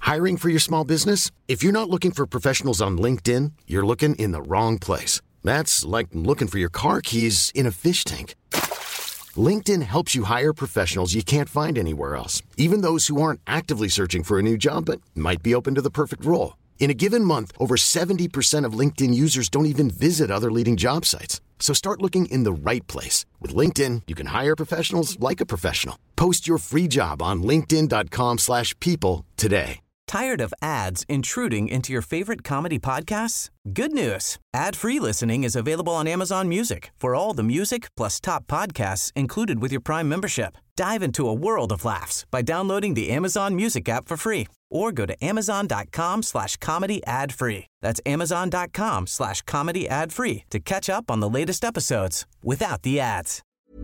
Hiring for your small business? If you're not looking for professionals on LinkedIn, you're looking in the wrong place. That's like looking for your car keys in a fish tank. LinkedIn helps you hire professionals you can't find anywhere else, even those who aren't actively searching for a new job but might be open to the perfect role. In a given month, over 70% of LinkedIn users don't even visit other leading job sites. So start looking in the right place. With LinkedIn, you can hire professionals like a professional. Post your free job on linkedin.com/people today. Tired of ads intruding into your favorite comedy podcasts? Good news. Ad-free listening is available on Amazon Music for all the music plus top podcasts included with your Prime membership. Dive into a world of laughs by downloading the Amazon Music app for free or go to amazon.com/comedy ad-free. That's amazon.com/comedy ad-free to catch up on the latest episodes without the ads.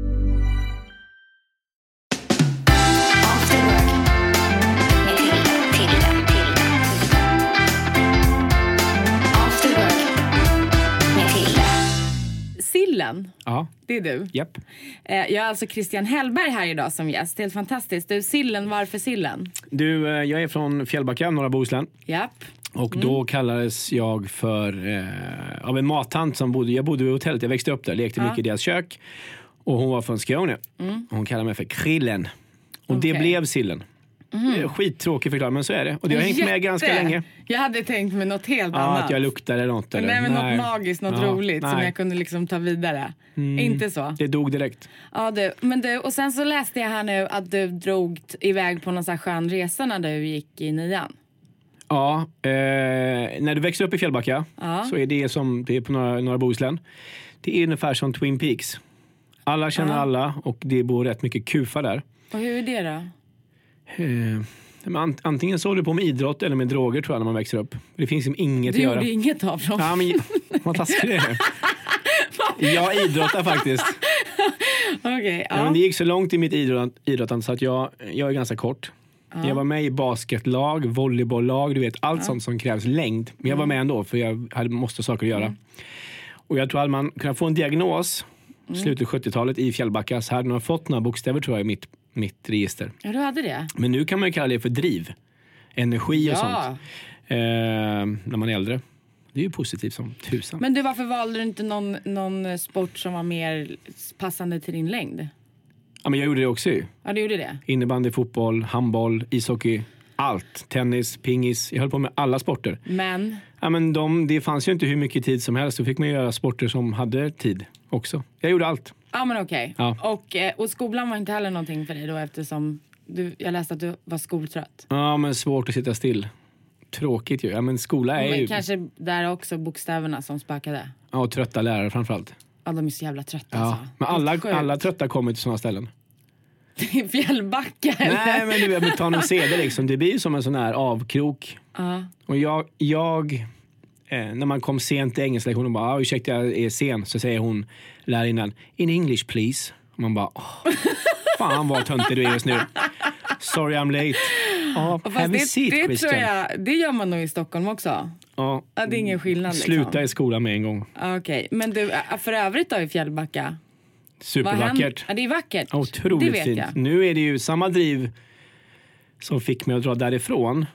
Sillen, ja. Det är du. Japp. Jag har alltså Christian Hellberg här idag som gäst. Helt fantastiskt. Du, Sillen, varför Sillen? Du, jag är från Fjällbacka, norra Bohuslän. Japp. Och då kallades jag för av en mattant som bodde... Jag bodde vid hotellet, jag växte upp där, lekte mycket i deras kök. Och hon var från Skåne. Hon kallade mig för Krillen. Och det blev Sillen. Skittråkig förklaring, men så är det. Och det har hängt med ganska länge. Jag hade tänkt med något helt annat. Att jag luktar eller något. Eller? Nej, men något magiskt, något roligt som jag kunde liksom ta vidare. Inte så. Det dog direkt. Ja, du, och sen så läste jag här nu att du drog iväg på någon sån här skön resa när du gick i 9:an. Ja, när du växer upp i Fjällbacka så är det som det är på norra Bohuslän. Det är ungefär som Twin Peaks. Alla känner alla och det bor rätt mycket kufar där. Och hur är det då? Antingen så håller du på med idrott eller med droger tror jag när man växer upp. Det finns inget att göra. Du gjorde inget av dem. Ja, men vad taskigt det är. Jag idrottar faktiskt. Okej, men det gick så långt i mitt idrottande så att jag är ganska kort. Jag var med i basketlag, volleybolllag, du vet, allt sånt som krävs längd. Men jag var med ändå för jag måste saker att göra. Och jag tror att man kunde få en diagnos slutet 70-talet i Fjällbacka så hade man fått några bokstäver tror jag i mitt register. Ja, du hade det. Men nu kan man ju kalla det för driv. Energi och sånt. När man är äldre. Det är ju positivt som tusan. Men du, varför valde du inte någon sport som var mer passande till din längd? Ja, men jag gjorde det också ju. Ja, du gjorde det. Innebandy, fotboll, handboll, ishockey, allt. Tennis, pingis. Jag höll på med alla sporter. Men? Ja, men det fanns ju inte hur mycket tid som helst. Då fick man göra sporter som hade tid också. Jag gjorde allt. Ja, men okej. Ja. Och skolan var inte heller någonting för dig då eftersom jag läste att du var skoltrött. Ja, men svårt att sitta still. Tråkigt ju. Ja, men skola är ju... Kanske där också bokstäverna som spökade. Ja, och trötta lärare framförallt. Ja, de är så jävla trötta. Ja, alltså. men alla trötta kommer till sådana ställen. I Fjällbacka eller? Nej, men du vet, ta någon seder liksom. Det blir ju som en sån här avkrok. Och jag när man kom sent till engelsklektionen och bara, ursäkta jag är sen, så säger hon lärarinnan, in English please. Och man bara, fan vad töntig du är just nu. Sorry I'm late. Have a seat, det tror jag, det gör man nog i Stockholm också. Ja, det är ingen skillnad liksom. Sluta i skolan med en gång. Okej, men du, för övrigt då i Fjällbacka? Supervackert. Ja, det är vackert. Otroligt det vet fint. Jag. Nu är det ju samma driv som fick mig att dra därifrån.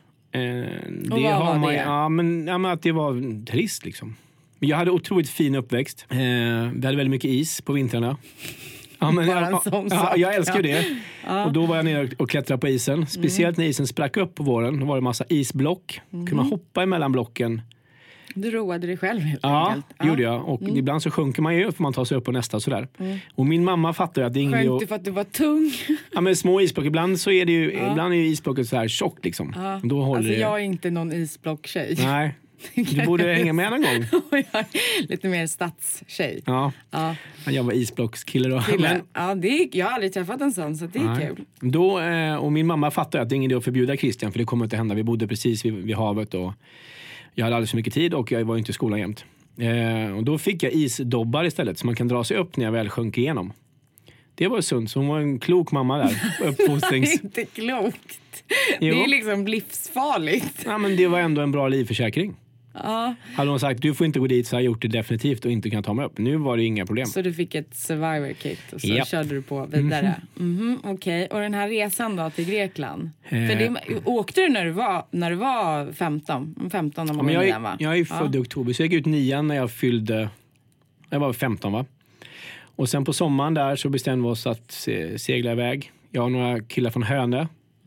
Och vad var det? Ja, men att det var trist liksom. Jag hade otroligt fin uppväxt. Vi hade väldigt mycket is på vintrarna. Ja, men jag älskar ju det. Och då var jag nere och klättrade på isen. Speciellt när isen sprack upp på våren. Då var det en massa isblock. Kunde man hoppa emellan blocken. Du roade dig själv helt enkelt. Ja, gjorde jag. Och ibland så sjunker man ju för man tar sig upp på nästa sådär. Och min mamma fattar ju att det är ingen... Sjönk du för att du var tung? Ja, men små isblock. Ibland så är det ju... Ibland är ju isblocket så här tjockt liksom. Då håller alltså det... jag är inte någon isblocktjej. Nej. Du borde hänga med någon gång. Lite mer stadstjej. Ja. Jag var isblockskille då. Men, jag har aldrig träffat en sån, så det är kul. Då, och min mamma fattade att det är ingen idé att förbjuda Christian, för det kommer inte hända. Vi bodde precis vid havet och jag hade alldeles för mycket tid och jag var inte i skolan jämt. Och då fick jag isdobbar istället så man kan dra sig upp när jag väl sjönk igenom. Det var sunt, så hon var en klok mamma där. Uppfostrings... inte klokt. Det är liksom livsfarligt. Ja, men det var ändå en bra livförsäkring. Ja. Hade de sagt du får inte gå dit så har jag gjort det definitivt och inte kan ta mig upp. Nu var det inga problem. Så du fick ett survivor kit och så körde du på vidare. Okej. Och den här resan då till Grekland? För det, åkte du när du var 15? 15 när man var 9, va? Jag är född i oktober så jag gick ut 9 när jag fyllde... Jag var 15 va? Och sen på sommaren där så bestämde vi oss att segla iväg. Jag har några killar från Hönö.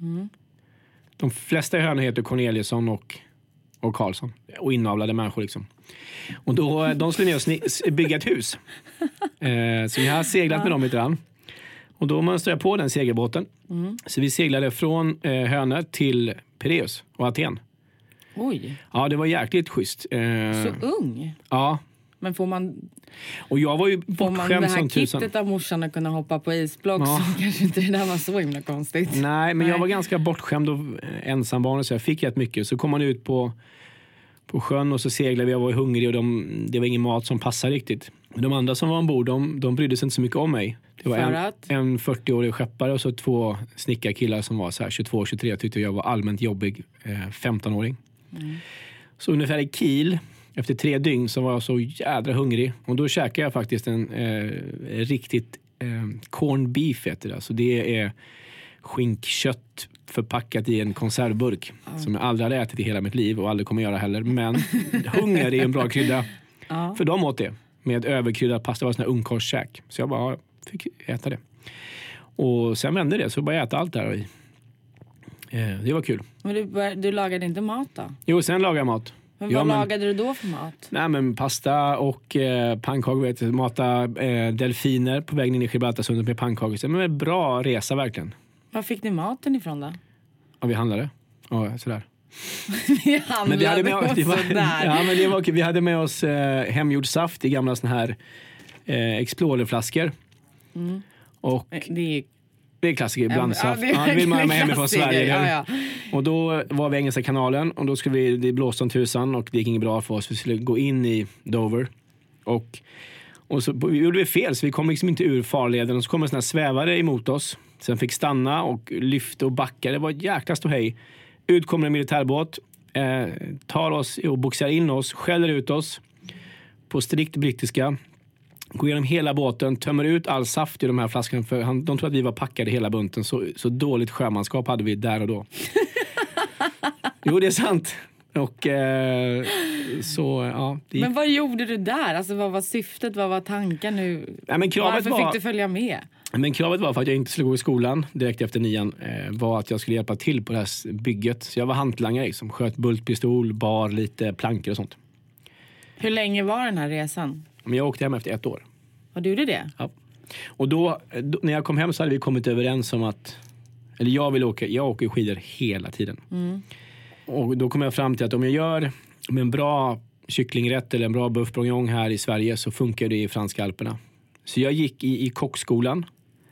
De flesta i Hönö heter Corneliusson och Karlsson. Och inavlade människor liksom. Och då, de skulle ner och bygga ett hus. Så vi har seglat med dem lite grann. Och då mönstrade jag på den segelbåten. Så vi seglade från Hönö till Pireus och Aten. Oj. Ja, det var jäkligt schysst. Så ung? Ja. Men får man... Och jag var ju bortskämd som tusan. Det här kittet av morsan att kunna hoppa på isblock så kanske inte det där var så himla konstigt. Nej, men jag var ganska bortskämd och ensambarn så jag fick rätt mycket. Så kom man ut på sjön och så seglade vi. Jag var hungrig och det var ingen mat som passade riktigt. Men de andra som var ombord, de brydde sig inte så mycket om mig. Det var en 40-årig skeppare och så 2 snickarkillar som var så här 22-23 tyckte jag var allmänt jobbig 15-åring. Så ungefär i Kiel efter 3 dygn så var jag så jädra hungrig. Och då käkade jag faktiskt en riktigt corned beef heter det. Så det är skinkkött förpackat i en konservburk. Som jag aldrig hade ätit i hela mitt liv och aldrig kommer göra heller. Men hunger är en bra krydda. För de åt det. Med överkryddad pasta. Det var sån här ungkorskäk. Så jag bara fick äta det. Och sen vände det så jag bara äta allt där. Det var kul. Men du lagade inte mat då? Jo, sen lagade jag mat. Men vad lagade du då för mat? Nej, men pasta och pannkakor. Mata delfiner på vägen in i Gibraltarsundet med pannkakor. Men en bra resa verkligen. Var fick ni maten ifrån då? Ja, vi handlade. Ja, sådär. Vi handlade men vi hade med oss, sådär. Ja, men det var kul. Vi hade med oss hemgjord saft i gamla såna här Explorer-flaskor. Och det är klassiker, blandsaft. Det vill man ha med hemifrån Sverige. Ja. Och då var vi i Engelska kanalen och då skulle det blåste om tusan och det gick inget bra för oss. Vi skulle gå in i Dover och så gjorde vi fel så vi kom liksom inte ur farleden och så kom en sån här svävare emot oss. Sen fick stanna och lyfta och backa. Det var ett jäkla ståhej. Ut kommer en militärbåt, tar oss och boxar in oss, skäller ut oss på strikt brittiska. Går igenom hela båten, tömmer ut all saft i de här flaskorna för de tror att vi var packade hela bunten. Så dåligt sjömanskap hade vi där och då. Jo, det är sant. Och så, ja. Men vad gjorde du där? Alltså vad var syftet? Vad var tanken nu? Ja, men varför fick du följa med? Men kravet var för att jag inte skulle gå i skolan direkt efter 9 var att jag skulle hjälpa till på det här bygget. Så jag var hantlangare liksom, sköt bultpistol, bar lite plankor och sånt. Hur länge var den här resan? Men jag åkte hem efter 1 år. Och du gjorde det? Ja. Och då när jag kom hem så hade vi kommit överens om att... Eller jag åker skidor hela tiden. Och då kom jag fram till att om jag gör med en bra kycklingrätt eller en bra buff bourguignon här i Sverige så funkar det i franska Alperna. Så jag gick i kockskolan.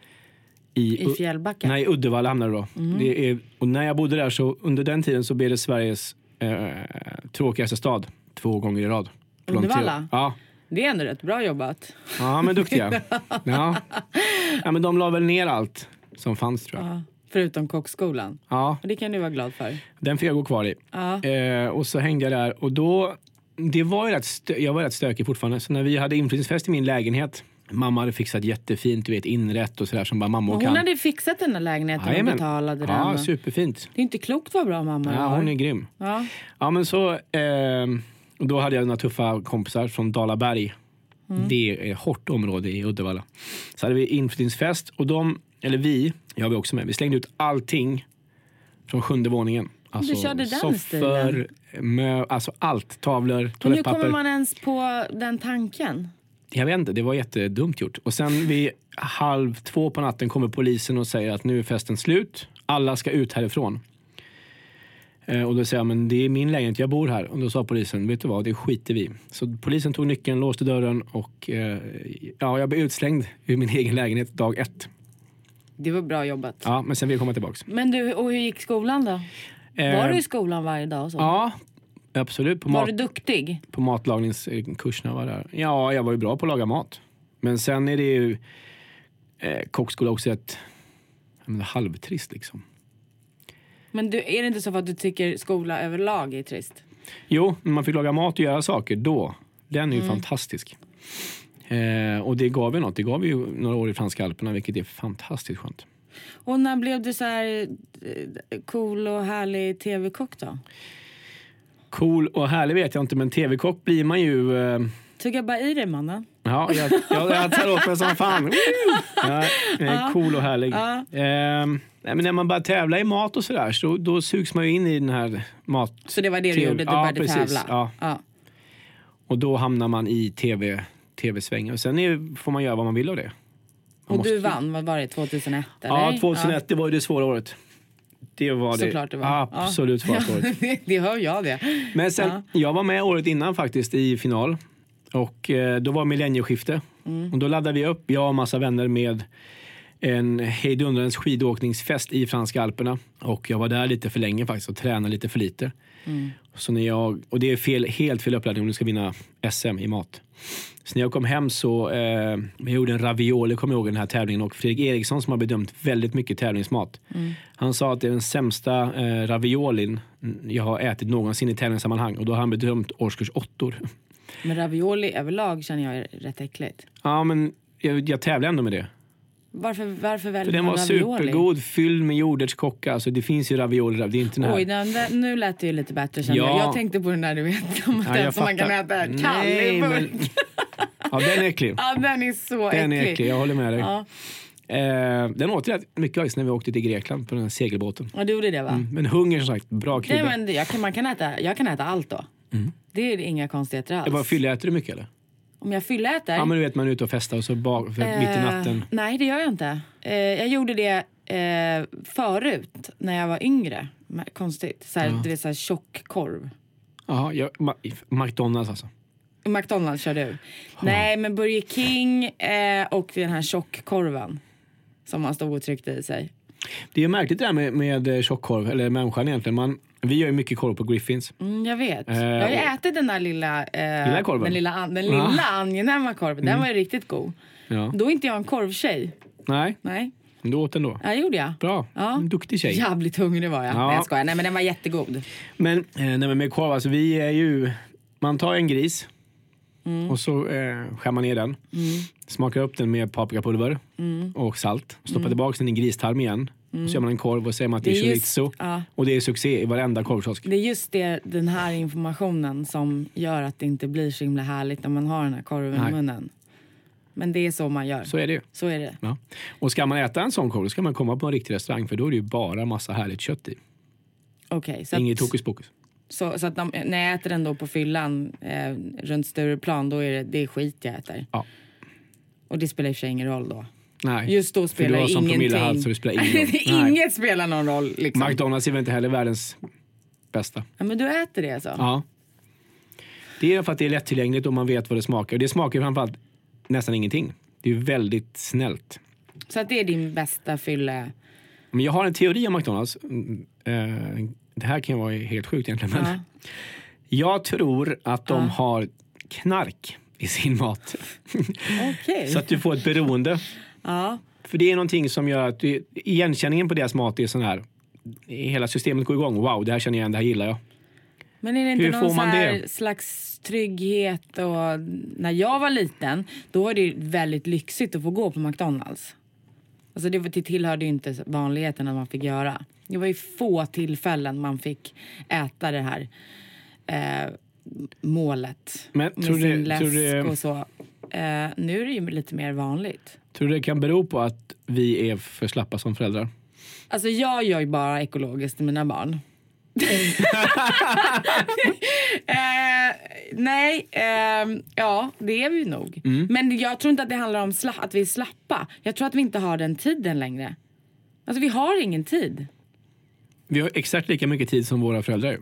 I Fjällbacka? Nej, Uddevalla hamnade då. Och när jag bodde där så under den tiden så blev det Sveriges tråkigaste stad 2 gånger i rad. Uddevalla? Ja. Det är ändå rätt bra jobbat. Ja, men duktiga. Ja, men de la väl ner allt som fanns tror jag. Ja, förutom kockskolan. Ja. Och det kan du vara glad för. Den fick jag gå kvar i. Ja. Och så hängde jag där. Och då, jag var rätt stökig fortfarande. Så när vi hade inflyttningsfest i min lägenhet. Mamma hade fixat jättefint, du vet, inrätt och sådär som bara mamma kan. Hon hade fixat den här lägenheten och betalade den. Ja, superfint. Det är inte klokt vad bra mamma Ja, hon är grym. Ja, men så... Och då hade jag några tuffa kompisar från Dalaberg. Det är ett hårt område i Uddevalla. Så hade vi inflyttningsfest och jag var också med. Vi slängde ut allting från 7:e våningen. Alltså, du körde den soffor, alltså allt, tavlor, toalettpapper. Hur kommer man ens på den tanken? Jag vet inte, det var jättedumt gjort. Och sen vid 1:30 på natten kommer polisen och säger att nu är festen slut. Alla ska ut härifrån. Och då säger jag, men det är min lägenhet, jag bor här. Och då sa polisen, vet du vad, det skiter vi. Så polisen tog nyckeln, låste dörren och jag blev utslängd ur min egen lägenhet dag 1. Det var bra jobbat. Ja, men sen vill jag komma tillbaka. Men du, och hur gick skolan då? Var du i skolan varje dag? Och så? Ja, absolut. Var du duktig? På matlagningskurserna var där. Ja, jag var ju bra på att laga mat. Men sen är det ju kockskola också ett halvtrist liksom. Men är det inte så att du tycker skola överlag är trist? Jo, när man fick laga mat och göra saker då. Den är ju fantastisk. Och det gav ju något. Det gav ju några år i franska Alperna, vilket är fantastiskt skönt. Och när blev du så här cool och härlig tv-kock då? Cool och härlig vet jag inte, men tv-kock blir man ju... Tugga bara i dig, mannen. Ja, jag tar åt mig som fan. Cool och härlig. Men när man bara tävlar i mat och sådär, så då sugs man ju in i den här mat... Så det var det du gjorde, du började tävla? Ja. Och då hamnar man i tv-svängen. Och sen får man göra vad man vill av det. Och du vann, vad var det, 2001? Eller? Ja, 2001, det var ju det svåra året. Det var såklart det. Det var. Absolut svåra året. Det hör jag det. Men sen, jag var med året innan faktiskt i final. Och då var millennieskifte. Och då laddade vi upp, jag och massa vänner, med en hejdundrans skidåkningsfest i franska Alperna. Och jag var där lite för länge faktiskt och tränade lite för lite. Så när och det är helt fel uppladdning om du ska vinna SM i mat. Så när jag kom hem så jag gjorde en ravioli, kommer jag ihåg, den här tävlingen. Och Fredrik Eriksson, som har bedömt väldigt mycket tävlingsmat, han sa att det är den sämsta raviolin jag har ätit någonsin i tävlingssammanhang. Och då har han bedömt årskurs 8. Men ravioli överlag känner jag är rätt äckligt. Ja, men jag tävlar ändå med det. Varför väljer för den var ravioli? Supergod, fylld med jordärtskocka. Alltså det finns ju ravioli där, det är inte den här. Oj, nu lät det ju lite bättre, känner jag. Jag tänkte på den där, du vet, som man kan äta kall i burk. Ja, den är äcklig. Ja, den är så äcklig. Den är äcklig, jag håller med dig. Ja. Den åt rätt mycket faktiskt när vi åkte till Grekland på den här segelbåten. Ja, du gjorde det, va? Men hunger, som sagt, bra krydda. Nej, men jag kan äta allt då. Det är inga konstigheter alls. Det var fylläter du mycket, eller? Om jag fylläter? Ja, men du vet, man är ute och festar och så mitt i natten. Nej, det gör jag inte. Jag gjorde det förut, när jag var yngre. Konstigt. Det är så här tjockkorv. Ja, McDonalds alltså. McDonalds kör du. Nej, men Burger King och den här tjockkorven som man stod och tryckte i sig. Det är märkligt det där med tjockkorv, eller människan egentligen. Vi gör ju mycket korv på Griffins. Jag vet. Jag har ju ätit den där lilla korven. Den lilla angenäma korven. Den var ju riktigt god. Ja. Då är inte jag en korvtjej. Nej. Men du åt den då? Ja, gjorde jag. Bra. Ja. En duktig tjej. Jävligt hungrig var jag. Nej, jag skojar. Nej, men den var jättegod. Men med korv, alltså vi är ju... Man tar en gris och så skär man ner den. Smakar upp den med paprikapulver och salt. Stoppar tillbaka den i gristarm igen. Och så gör man en korv och säger man att det är chorizo. Och det är succé i varenda korvkiosk. Det är just den här informationen som gör att det inte blir så himla härligt när man har den här korven i munnen. Men det är så man gör. Så är det ju. Så är det. Ja. Och ska man äta en sån korv, då ska man komma på en riktig restaurang, för då är det ju bara massa härligt kött i. Okej. Inget hokus pokus. Så att när jag äter den då på fyllan runt Stureplan, då är det skit jag äter. Ja. Och det spelar i och för sig ingen roll då. Nej. Just då spelar det ingenting. Så det spelar ingen roll. Inget spelar någon roll liksom. McDonalds är väl inte heller världens bästa. Ja, men du äter det alltså? Ja. Det är för att det är lättillgängligt och man vet vad det smakar. Det smakar framförallt nästan ingenting. Det är väldigt snällt. Så att det är din bästa fylle? Men jag har en teori om McDonalds. Det här kan vara helt sjukt egentligen. Men jag tror att de har knark i sin mat. Okay. Så att du får ett beroende. Ja. För det är någonting som gör att igenkänningen på deras mat är sån här. Hela systemet går igång. Wow, det här känner jag igen, det här gillar jag. Men är det inte någon så här slags trygghet? Och när jag var liten, då var det väldigt lyxigt att få gå på McDonalds. Alltså det tillhörde ju inte vanligheten att man fick göra. Det var ju få tillfällen man fick äta det här målet. Men med sin läsk och så. Nu är det ju lite mer vanligt. Tror du det kan bero på att vi är för slappa som föräldrar? Alltså jag gör ju bara ekologiskt till mina barn. Nej, ja, det är vi nog. Men jag tror inte att det handlar om att vi är slappa. Jag tror att vi inte har den tiden längre. Alltså vi har ingen tid. Vi har exakt lika mycket tid som våra föräldrar.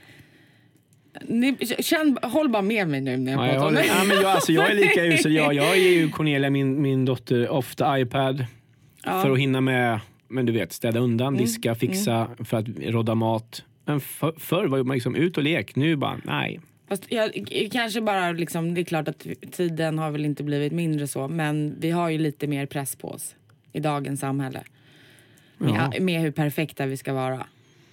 Håll bara med mig nu när jag pratar. Jag är lika usel. Jag ger ju Cornelia, min dotter, ofta iPad för att hinna med, men du vet, städa undan, diska, fixa för att rodda mat. Men förr var man liksom ut och lek. Nu bara, nej. Fast kanske bara liksom, det är klart att tiden har väl inte blivit mindre så, men vi har ju lite mer press på oss i dagens samhälle. Med hur perfekta vi ska vara.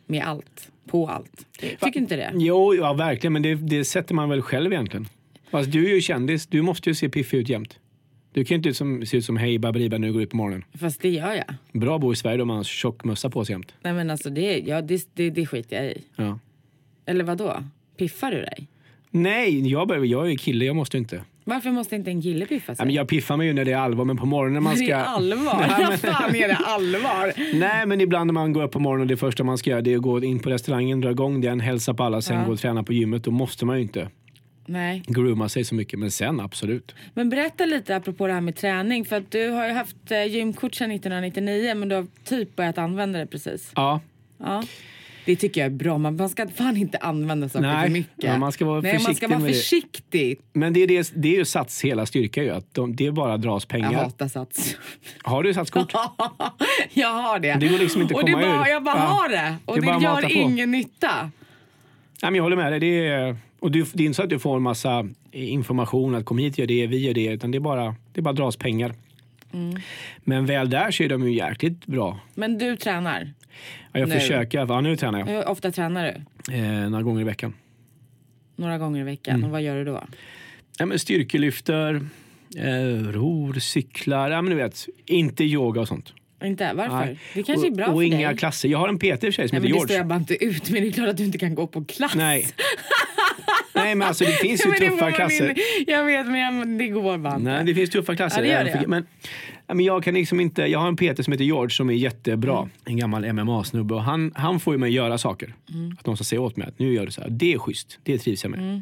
med allt. På allt. Tycker inte det? Jo, ja, verkligen. Men det sätter man väl själv egentligen. Alltså, du är ju kändis. Du måste ju se piffig ut jämt. Du kan ju inte se ut som hej baberiba när du går ut på morgonen. Fast det gör jag. Bra bo i Sverige då man har tjock mössa på sig jämt. Nej men alltså det skiter jag i. Ja. Eller vadå? Piffar du dig? Nej, jag är ju kille. Jag måste inte. Varför måste inte en kille piffa sig? Ja, men jag piffar mig ju när det är allvar. Men på morgonen man ska... Det är allvar? Nej, fan är det allvar? Nej, men ibland när man går upp på morgonen och det första man ska göra det är att gå in på restaurangen, dra igång den, hälsa på alla, sen gå och träna på gymmet. Då måste man ju inte grooma sig så mycket. Men sen absolut. Men berätta lite apropå det här med träning. För att du har ju haft gymkort sedan 1999 men du har typ börjat använda det precis. Ja. Det tycker jag är bra. Man ska fan inte använda saker för mycket. Ja, man ska vara försiktig. Man ska vara försiktig. Men det är ju Sats hela styrka ju. Att det bara dras pengar. Jag hatar Sats. Har du Satskort? Jag har det. Det går liksom inte komma ur. Jag bara har det. Och det gör ingen nytta. Nej, men jag håller med dig. Det är inte så att du får en massa information att kom hit, gör det, vi gör det. Utan det bara dras pengar. Men väl där så är de ju jäkligt bra. Men du tränar? Ja, jag försöker. Ja, nu tränar jag. Hur ofta tränar du? Några gånger i veckan. Några gånger i veckan? Och vad gör du då? Ja, men styrkelyfter, ror, cyklar. Ja, men du vet, inte yoga och sånt. Inte? Varför? Nej. Det kanske är bra för dig. Och inga klasser. Jag har en PT i och för sig som heter George. Det står jag bara inte ut. Men det är klart att du inte kan gå på klass. Nej. Nej, men alltså det finns ju tuffa klasser. Jag vet, men det går bara inte. Nej, det finns tuffa klasser. Ja, det gör det. Men jag kan liksom inte... Jag har en PT som heter George som är jättebra. En gammal MMA-snubbe. Och han får ju mig göra saker. Att någon ska säga åt mig att nu gör du så här. Det är schysst. Det trivs jag med.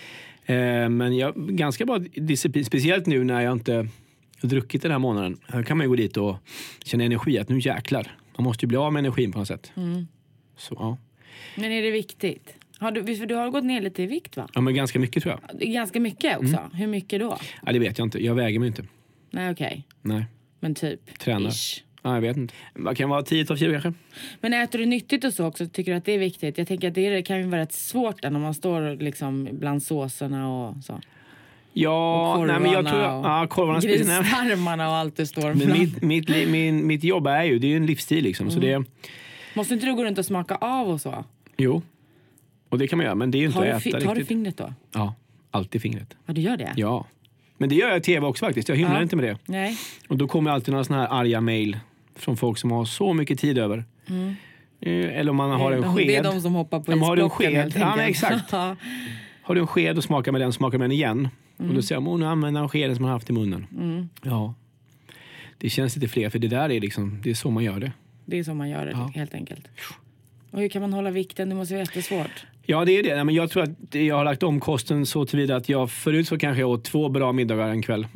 Men jag ganska bra disciplin. Speciellt nu när jag inte har druckit den här månaden. Här kan man ju gå dit och känna energi. Att nu jäklar. Man måste ju bli av med energin på något sätt. Så ja. Men är det viktigt? För du har gått ner lite i vikt, va? Ja, men ganska mycket tror jag. Ganska mycket också? Hur mycket då? Ja, det vet jag inte. Jag väger mig inte. Nej, okej. Nej. Men typ? Tränar. Ish. Ja, jag vet inte. Det kan vara 10-12 kilo kanske. Men äter du nyttigt och så också? Tycker du att det är viktigt? Jag tänker att det kan ju vara rätt svårt när man står liksom bland såserna och så. Ja, och nej, men jag tror korvarna, gristarmarna och allt det står. Men mitt jobb är ju, det är ju en livsstil liksom. Så det... Måste inte du gå runt och smaka av och så? Jo. Och det kan man göra, men det är ju inte att äta riktigt. Tar du fingret då? Ja, alltid fingret. Ja, du gör det? Ja. Men det gör jag i tv också faktiskt. Jag hymlar inte med det. Nej. Och då kommer alltid några såna här arga mejl från folk som har så mycket tid över. Eller om man har en sked. Det är de som hoppar på isblocken. Ja, men exakt. Har du en sked och smakar med den igen. Och då säger man, nu använder han skeden som man har haft i munnen. Ja. Det känns lite fler, för det där är liksom, det är så man gör det. Det är så man gör det, helt enkelt. Och hur kan man hålla vikten? Det måste vara jättesvårt. Ja, det är det. Men jag tror att jag har lagt om kosten så tillvida att jag förut så kanske jag åt 2 bra middagar en kväll.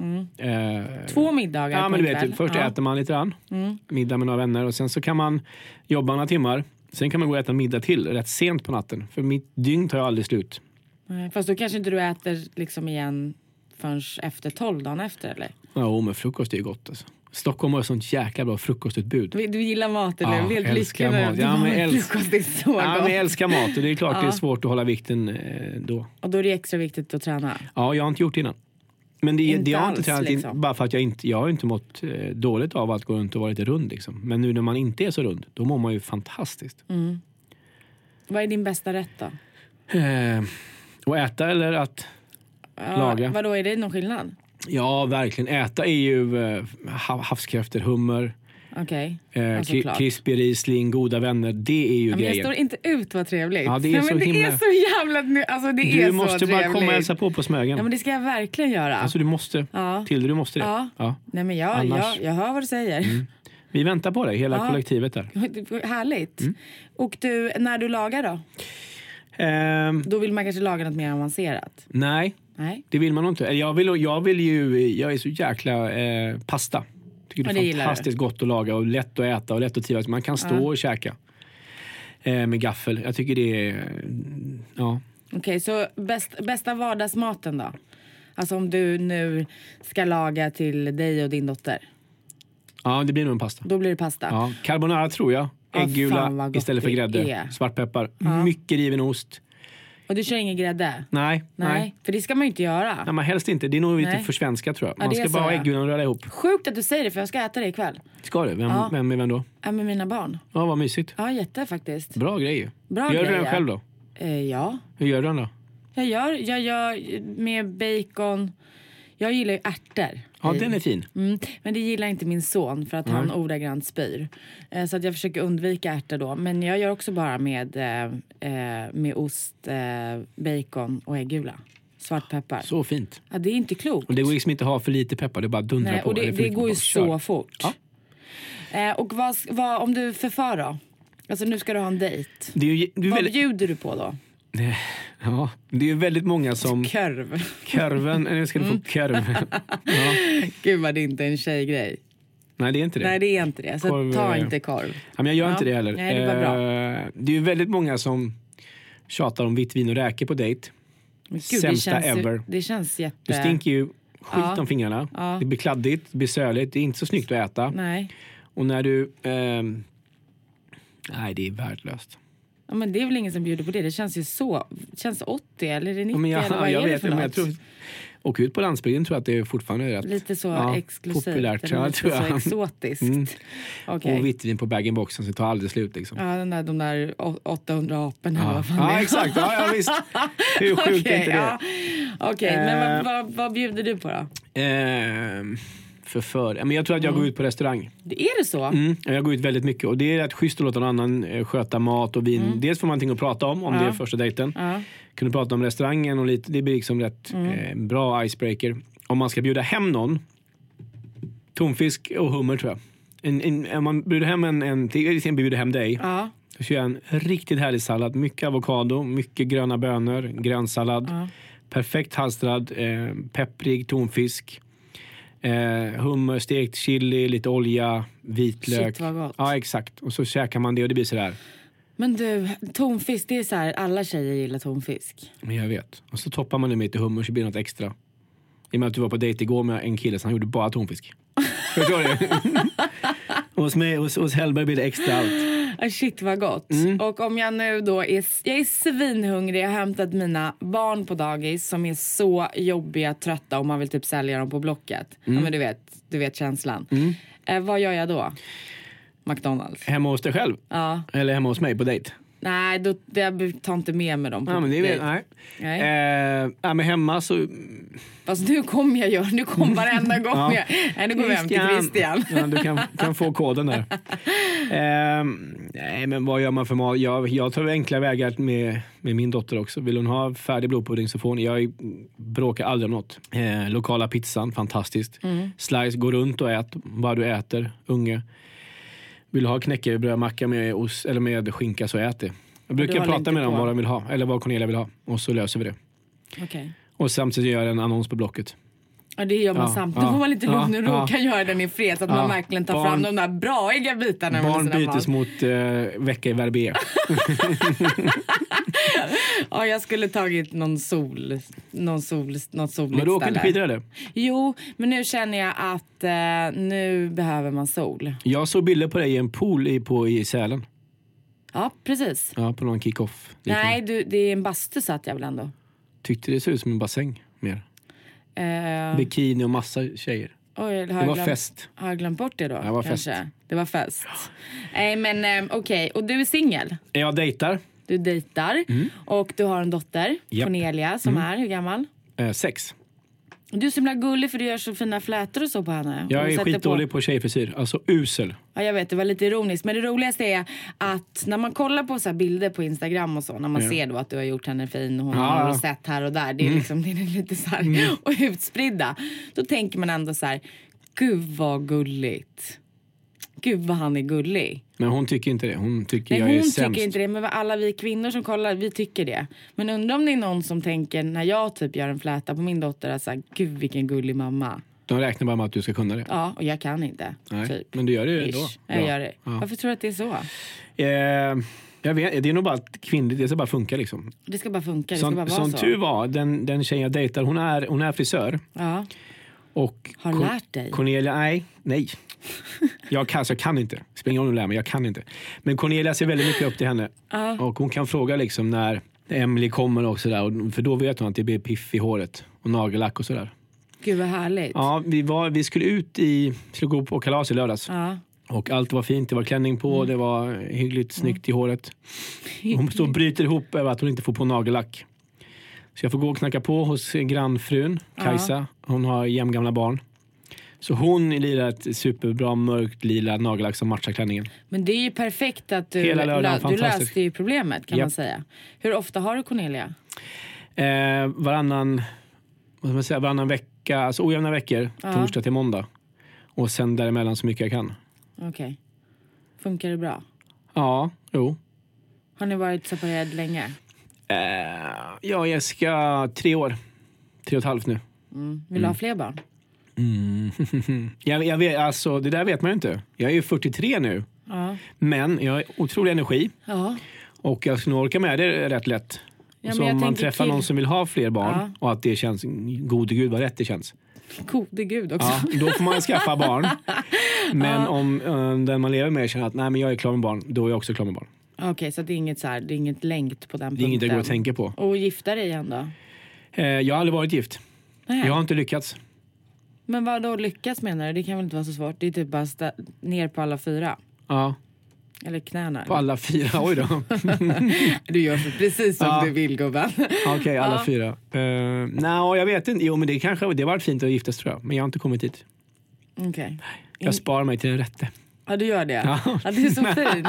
2 middagar ja, men du vet, först äter man lite grann. Middag med några vänner. Och sen så kan man jobba några timmar. Sen kan man gå och äta middag till rätt sent på natten. För mitt dygn tar jag aldrig slut. Nej, fast då kanske inte du äter liksom igen förrän efter 12 dagen efter, eller? Ja, men frukost är ju gott alltså. Stockholm har sånt jäkla bra frukostutbud. Du gillar mat, eller? Ja, helt älskar mat. Ja, men frukost är så gott. Men jag älskar mat och det är klart det är svårt att hålla vikten då. Och då är det extra viktigt att träna? Ja, jag har inte gjort det innan. Men det har jag inte tränat liksom. Bara för att jag har inte mått dåligt av att gå runt och vara lite rund liksom. Men nu när man inte är så rund, då mår man ju fantastiskt. Vad är din bästa rätt då? Att äta eller att laga? Vadå, är det någon skillnad? Ja, verkligen. Äta är ju havskräfter, hummer. Okej. Krispig Riesling, goda vänner. Det är ju grejer. Jag står inte ut vad trevligt. Ja, det är så himla... är så jävla... Alltså, det är du så måste trevligt. Bara komma och hälsa på Smögen. Ja, men det ska jag verkligen göra. Alltså du måste. Du måste det. Ja. Nej, men jag hör vad du säger. Vi väntar på dig, hela kollektivet där. Härligt. Och du, när du lagar då? Då vill man kanske laga något mer avancerat. Nej. Det vill man nog inte. Jag är så jäkla pasta. Tycker det är fantastiskt gott att laga och lätt att äta och lätt att trivas. Man kan stå och käka med gaffel. Jag tycker det är... Ja. Okej, så bästa vardagsmaten då? Alltså om du nu ska laga till dig och din dotter. Ja, det blir nog en pasta. Då blir det pasta. Ja, carbonara tror jag. Äggula istället för grädde. Svartpeppar. Mycket riven ost. Och du kör ingen grädde? Nej. För det ska man ju inte göra. Nej, men helst inte. Det är nog lite för svenska tror jag. Man ska bara ha äggulan och röra ihop. Sjukt att du säger det, för jag ska äta det ikväll. Ska du? Vem då? Ja, med mina barn. Ja, vad mysigt. Ja, jätte faktiskt. Bra grej. Gör du den själv då? Ja. Hur gör du den då? Jag gör med bacon. Jag gillar ju ärtor. Ja, den är fin. Men det gillar inte min son för att han ordagrant spyr. Så att jag försöker undvika ärtor då. Men jag gör också bara med ost, bacon och äggula. Svart peppar. Så fint. Ja, det är inte klokt. Och det går liksom inte att ha för lite peppar, det är bara dundra. Nej, på. Och det går ju så fort. Ja. Och vad om du förför då? Alltså nu ska du ha en dejt. Vad bjuder du på då? Ja, det är ju väldigt många som... Körven, nu ska du få körv. Ja. Gud vad det inte är en tjejgrej. Nej, det är inte det. Nej, det är inte det. Så korv, ta inte korv. Ja, men jag gör inte det heller. Nej, det var bra. Det är ju väldigt många som tjatar om vitt vin och räkor på dejt. Gud, sämsta ever. Det känns jätte... Du stinker ju skit om fingrarna. Ja. Det blir kladdigt, det blir söligt. Det är inte så snyggt att äta. Nej. Och när du... nej, det är värdelöst. Ja, men det är väl ingen som bjuder på det. Det känns ju så... Det känns 80 eller är det 90 eller vad är det för något? Jag tror... Och ut på landsbygden tror jag att det är fortfarande rätt. Lite så exklusivt. Populärt. Lite så exotiskt. Okay. Och vittvin på bag-in-boxen så tar aldrig slut liksom. Ja, de där 800 aporna. Ja, ja exakt. Ja, visst. Hur sjukt är inte det? Okej, men vad bjuder du på då? Men jag tror att jag går ut på restaurang. Är det så? Jag går ut väldigt mycket. Och det är rätt schysst att låta någon annan sköta mat och vin. Dels får man någonting att prata om det är första dejten. Kunna prata om restaurangen och lite, det blir liksom rätt bra icebreaker. Om man ska bjuda hem någon, tonfisk och hummer tror jag. Om man bjuder hem till exempel bjuder hem dig, så kör jag en riktigt härlig sallad. Mycket avokado, mycket gröna bönor, grönsallad. Perfekt halstrad, pepprig tonfisk. Hummer, stekt chili, lite olja, vitlök. Shit, vad gott. Ja, exakt. Och så käkar man det och det blir sådär. Men du, tonfisk, det är så här, alla tjejer gillar tonfisk. Men jag vet. Och så toppar man det med lite hummer så blir det något extra. I och med att du var på dejt igår med en kille som gjorde bara tonfisk. Förstår du? hos Hellberg blir det extra allt. Shit vad gott. Och om jag nu då jag är svinhungrig. Jag har hämtat mina barn på dagis som är så jobbiga, trötta och man vill typ sälja dem på Blocket. Ja, men du vet känslan. Vad gör jag då? McDonalds. Hemma hos dig själv? Ja. Eller hemma hos mig på dejt? Nej, jag tar inte med mig dem på dejt. Nej. Men hemma så... Fast nu kommer nu kommer varenda gång nu går vi hem till Christian. Ja, du kan få koden där. Nej, men vad gör man för mat? Jag tar enkla vägar med min dotter också. Vill hon ha färdig blodpudding så får hon. Jag bråkar aldrig om något. Lokala pizzan, fantastiskt. Slice, gå runt och ät. Bara du äter, unge. Vill du ha knäckebrödmacka med ost eller med skinka så ät det. Jag brukar prata med dem vad de vill ha. Eller vad Cornelia vill ha. Och så löser vi det. Okay. Och samtidigt gör jag en annons på Blocket. Ja, det gör man samtidigt. Då får man lite lugn och ro kan göra den i fred så att man verkligen tar fram de där braiga bitarna. Barn bytes mot vecka i Verbier. Ja, jag skulle tagit något soligt ställe. Men du åker inte skidor eller? Jo, men nu känner jag att nu behöver man sol. Jag såg bilder på dig i en pool i Sälen. Ja, precis. Ja, på någon kick-off. Nej, det är en bastu satt jag väl ändå. Tyckte det såg ut som en bassäng mer. Bikini och massa tjejer. Oj, det var fest. Har jag glömt bort det då? Det var kanske? fest. Det var fest. Nej, men okej. Och du är singel? Jag dejtar. Du dejtar. Och du har en dotter, Cornelia, som är hur gammal? 6. Du är så himla gullig för du gör så fina flätor och så på henne. Jag är skitdålig på tjejfrisyr. Alltså usel. Ja, jag vet, det var lite ironiskt. Men det roligaste är att när man kollar på så här bilder på Instagram och så. När man ser då att du har gjort henne fin och hon har sett här och där. Det är liksom det är lite så här och utspridda. Då tänker man ändå så här, gud vad gulligt. Gud vad han är gullig. Men hon tycker inte det. Hon tycker jag är sämst. Hon tycker inte det. Men alla vi kvinnor som kollar, vi tycker det. Men undrar om det är någon som tänker när jag typ gör en fläta på min dotter. Alltså, gud vilken gullig mamma. De räknar bara med att du ska kunna det. Ja, och jag kan inte. Nej, typ. men du gör det ändå. Jag gör det. Ja. Varför tror du att det är så? Jag vet, det är nog bara kvinnligt. Det ska bara funka liksom. Det ska bara funka. Det ska bara vara som så. tur var, den tjejen jag dejtar, hon är frisör. Ja. Och har lärt dig? Cornelia, nej. Jag kan inte. Springa om och lära mig, jag kan inte. Men Cornelia ser väldigt mycket upp till henne. Och hon kan fråga liksom när Emily kommer också där. För då vet hon att det blir piff i håret. Och nagellack och sådär. Gud vad härligt. Ja, vi skulle skulle gå på kalas i lördags. Ja. Och allt var fint, det var klänning på, det var hyggligt snyggt i håret. Hon står och bryter ihop över att hon inte får på nagellack. Så jag får gå och knacka på hos grannfrun, Kajsa. Hon har jämngamla barn. Så hon lirar ett superbra mörkt lila nagellack som matchar klänningen. Men det är ju perfekt att du löste ju problemet kan man säga. Hur ofta har du Cornelia? Varannan vecka, alltså ojämna veckor, torsdag till måndag. Och sen däremellan så mycket jag kan. Okej. Funkar det bra? Ja, jo. Har ni varit separerade länge? Ja, Jessica 3 år. 3,5 nu. Vill du ha fler barn? Jag vet, alltså, det där vet man ju inte. Jag är ju 43 nu. Ja. Men jag har otrolig energi. Ja. Och jag skulle rätt lätt. Ja, så om man träffar någon som vill ha fler barn och att det känns, gode gud vad rätt det känns. Gode gud också. Ja, då får man skaffa barn. Men om den man lever med känner att nej, men jag är klar med barn, då är jag också klar med barn. Okej, så det är inget så här, det är inget längt på den punkten. Det är inget jag går att tänka på. Och gifta dig igen då? Jag har aldrig varit gift. Nej. Jag har inte lyckats. Men vad då lyckas menar du? Det kan väl inte vara så svårt? Det är typ bara ner på alla 4. Ja. Eller knäna. På alla 4, oj då. Du gör så precis som du vill, gubben. Okej, alla 4. Jag vet inte. Jo, men det har varit fint att giftas tror jag. Men jag har inte kommit hit. Okej. Jag sparar mig till den rätte. Ja, du gör det. Ja, det är så fint.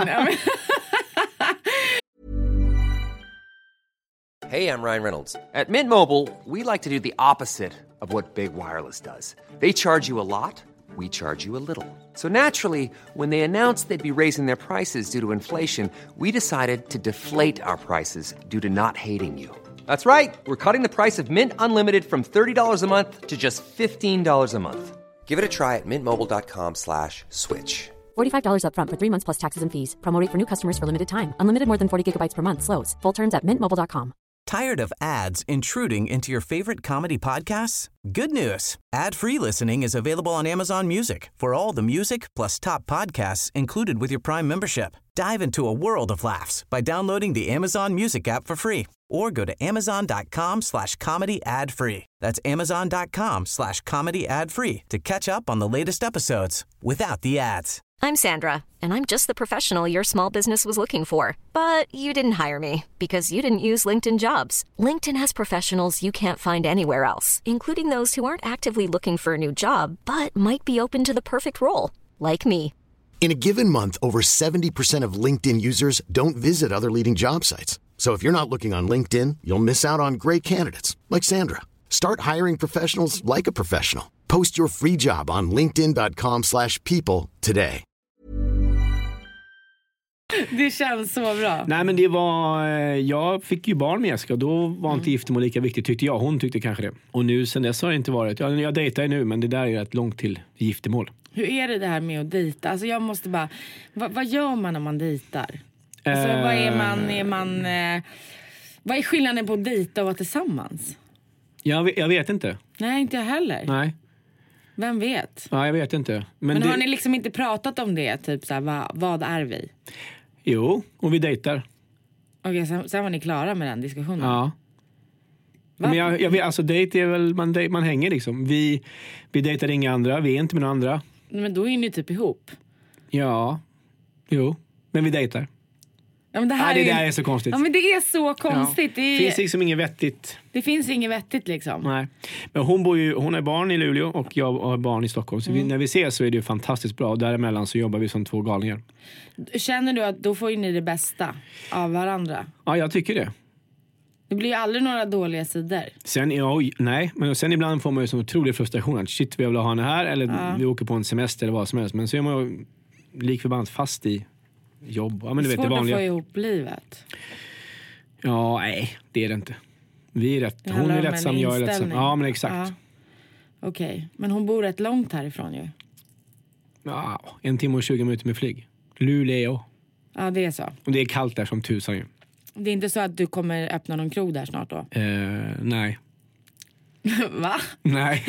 Hey, I'm Ryan Reynolds. At Mint Mobile, we like to do the opposite of what Big Wireless does. They charge you a lot. We charge you a little. So naturally, when they announced they'd be raising their prices due to inflation, we decided to deflate our prices due to not hating you. That's right. We're cutting the price of Mint Unlimited from $30 a month to just $15 a month. Give it a try at mintmobile.com/switch. $45 up front for 3 months plus taxes and fees. Promo rate for new customers for limited time. Unlimited more than 40 gigabytes per month slows. Full terms at mintmobile.com. Tired of ads intruding into your favorite comedy podcasts? Good news. Ad-free listening is available on Amazon Music for all the music plus top podcasts included with your Prime membership. Dive into a world of laughs by downloading the Amazon Music app for free or go to amazon.com/comedy ad-free. That's amazon.com/comedy ad-free to catch up on the latest episodes without the ads. I'm Sandra, and I'm just the professional your small business was looking for. But you didn't hire me because you didn't use LinkedIn Jobs. LinkedIn has professionals you can't find anywhere else, including those who aren't actively looking for a new job, but might be open to the perfect role, like me. In a given month, over 70% of LinkedIn users don't visit other leading job sites. So if you're not looking on LinkedIn, you'll miss out on great candidates like Sandra. Start hiring professionals like a professional. Post your free job on linkedin.com/people today. Det känns så bra. Nej, men det var... Jag fick ju barn med Jessica. Då var inte giftermål lika viktigt tyckte jag. Hon tyckte kanske det. Och nu sen dess har det inte varit. Jag dejtar nu, men det där är rätt långt till giftermål. Hur är det här med att dejta? Alltså jag måste bara... Vad gör man när man dejtar? Alltså vad är man... vad är skillnaden på att dejta och vara tillsammans? Jag vet inte. Nej, inte jag heller. Nej. Vem vet? Ja, jag vet inte. Men har ni liksom inte pratat om det? Typ så här, vad är vi? Jo, och vi dejtar. Okej, sen var ni klara med den diskussionen? Ja. Va? Men jag vet, alltså dejt är väl, man hänger liksom. Vi dejtar inga andra, vi är inte med några andra. Men då är ni typ ihop. Ja, jo, men vi dejtar. Ja, men det där är så konstigt. Ja, men det är så konstigt. Ja. Det finns liksom inget vettigt. Det finns inget vettigt liksom. Nej. Men hon har barn i Luleå och jag har barn i Stockholm. Så när vi ses så är det fantastiskt bra. Och däremellan så jobbar vi som 2 galningar. Känner du att då får ni det bästa av varandra? Ja, jag tycker det. Det blir ju aldrig några dåliga sidor. Nej, men sen ibland får man ju så otrolig frustration. Shit, vi vill ha henne här eller vi åker på en semester eller vad som helst. Men så är man ju likförbannat fast i jobb. Ja, men du vet, det vanliga. Svårt att få ihop livet. Ja, nej, det är det inte. Vi är rätt. Hon är lättsam, jag är lättsam. Ja, men exakt. Ja. Okej, men hon bor rätt långt härifrån ju. Ja, 1 timme och 20 minuter med flyg. Luleå. Ja, det är så. Och det är kallt där som tusan ju. Det är inte så att du kommer öppna någon krog där snart då? Nej. Va? Nej.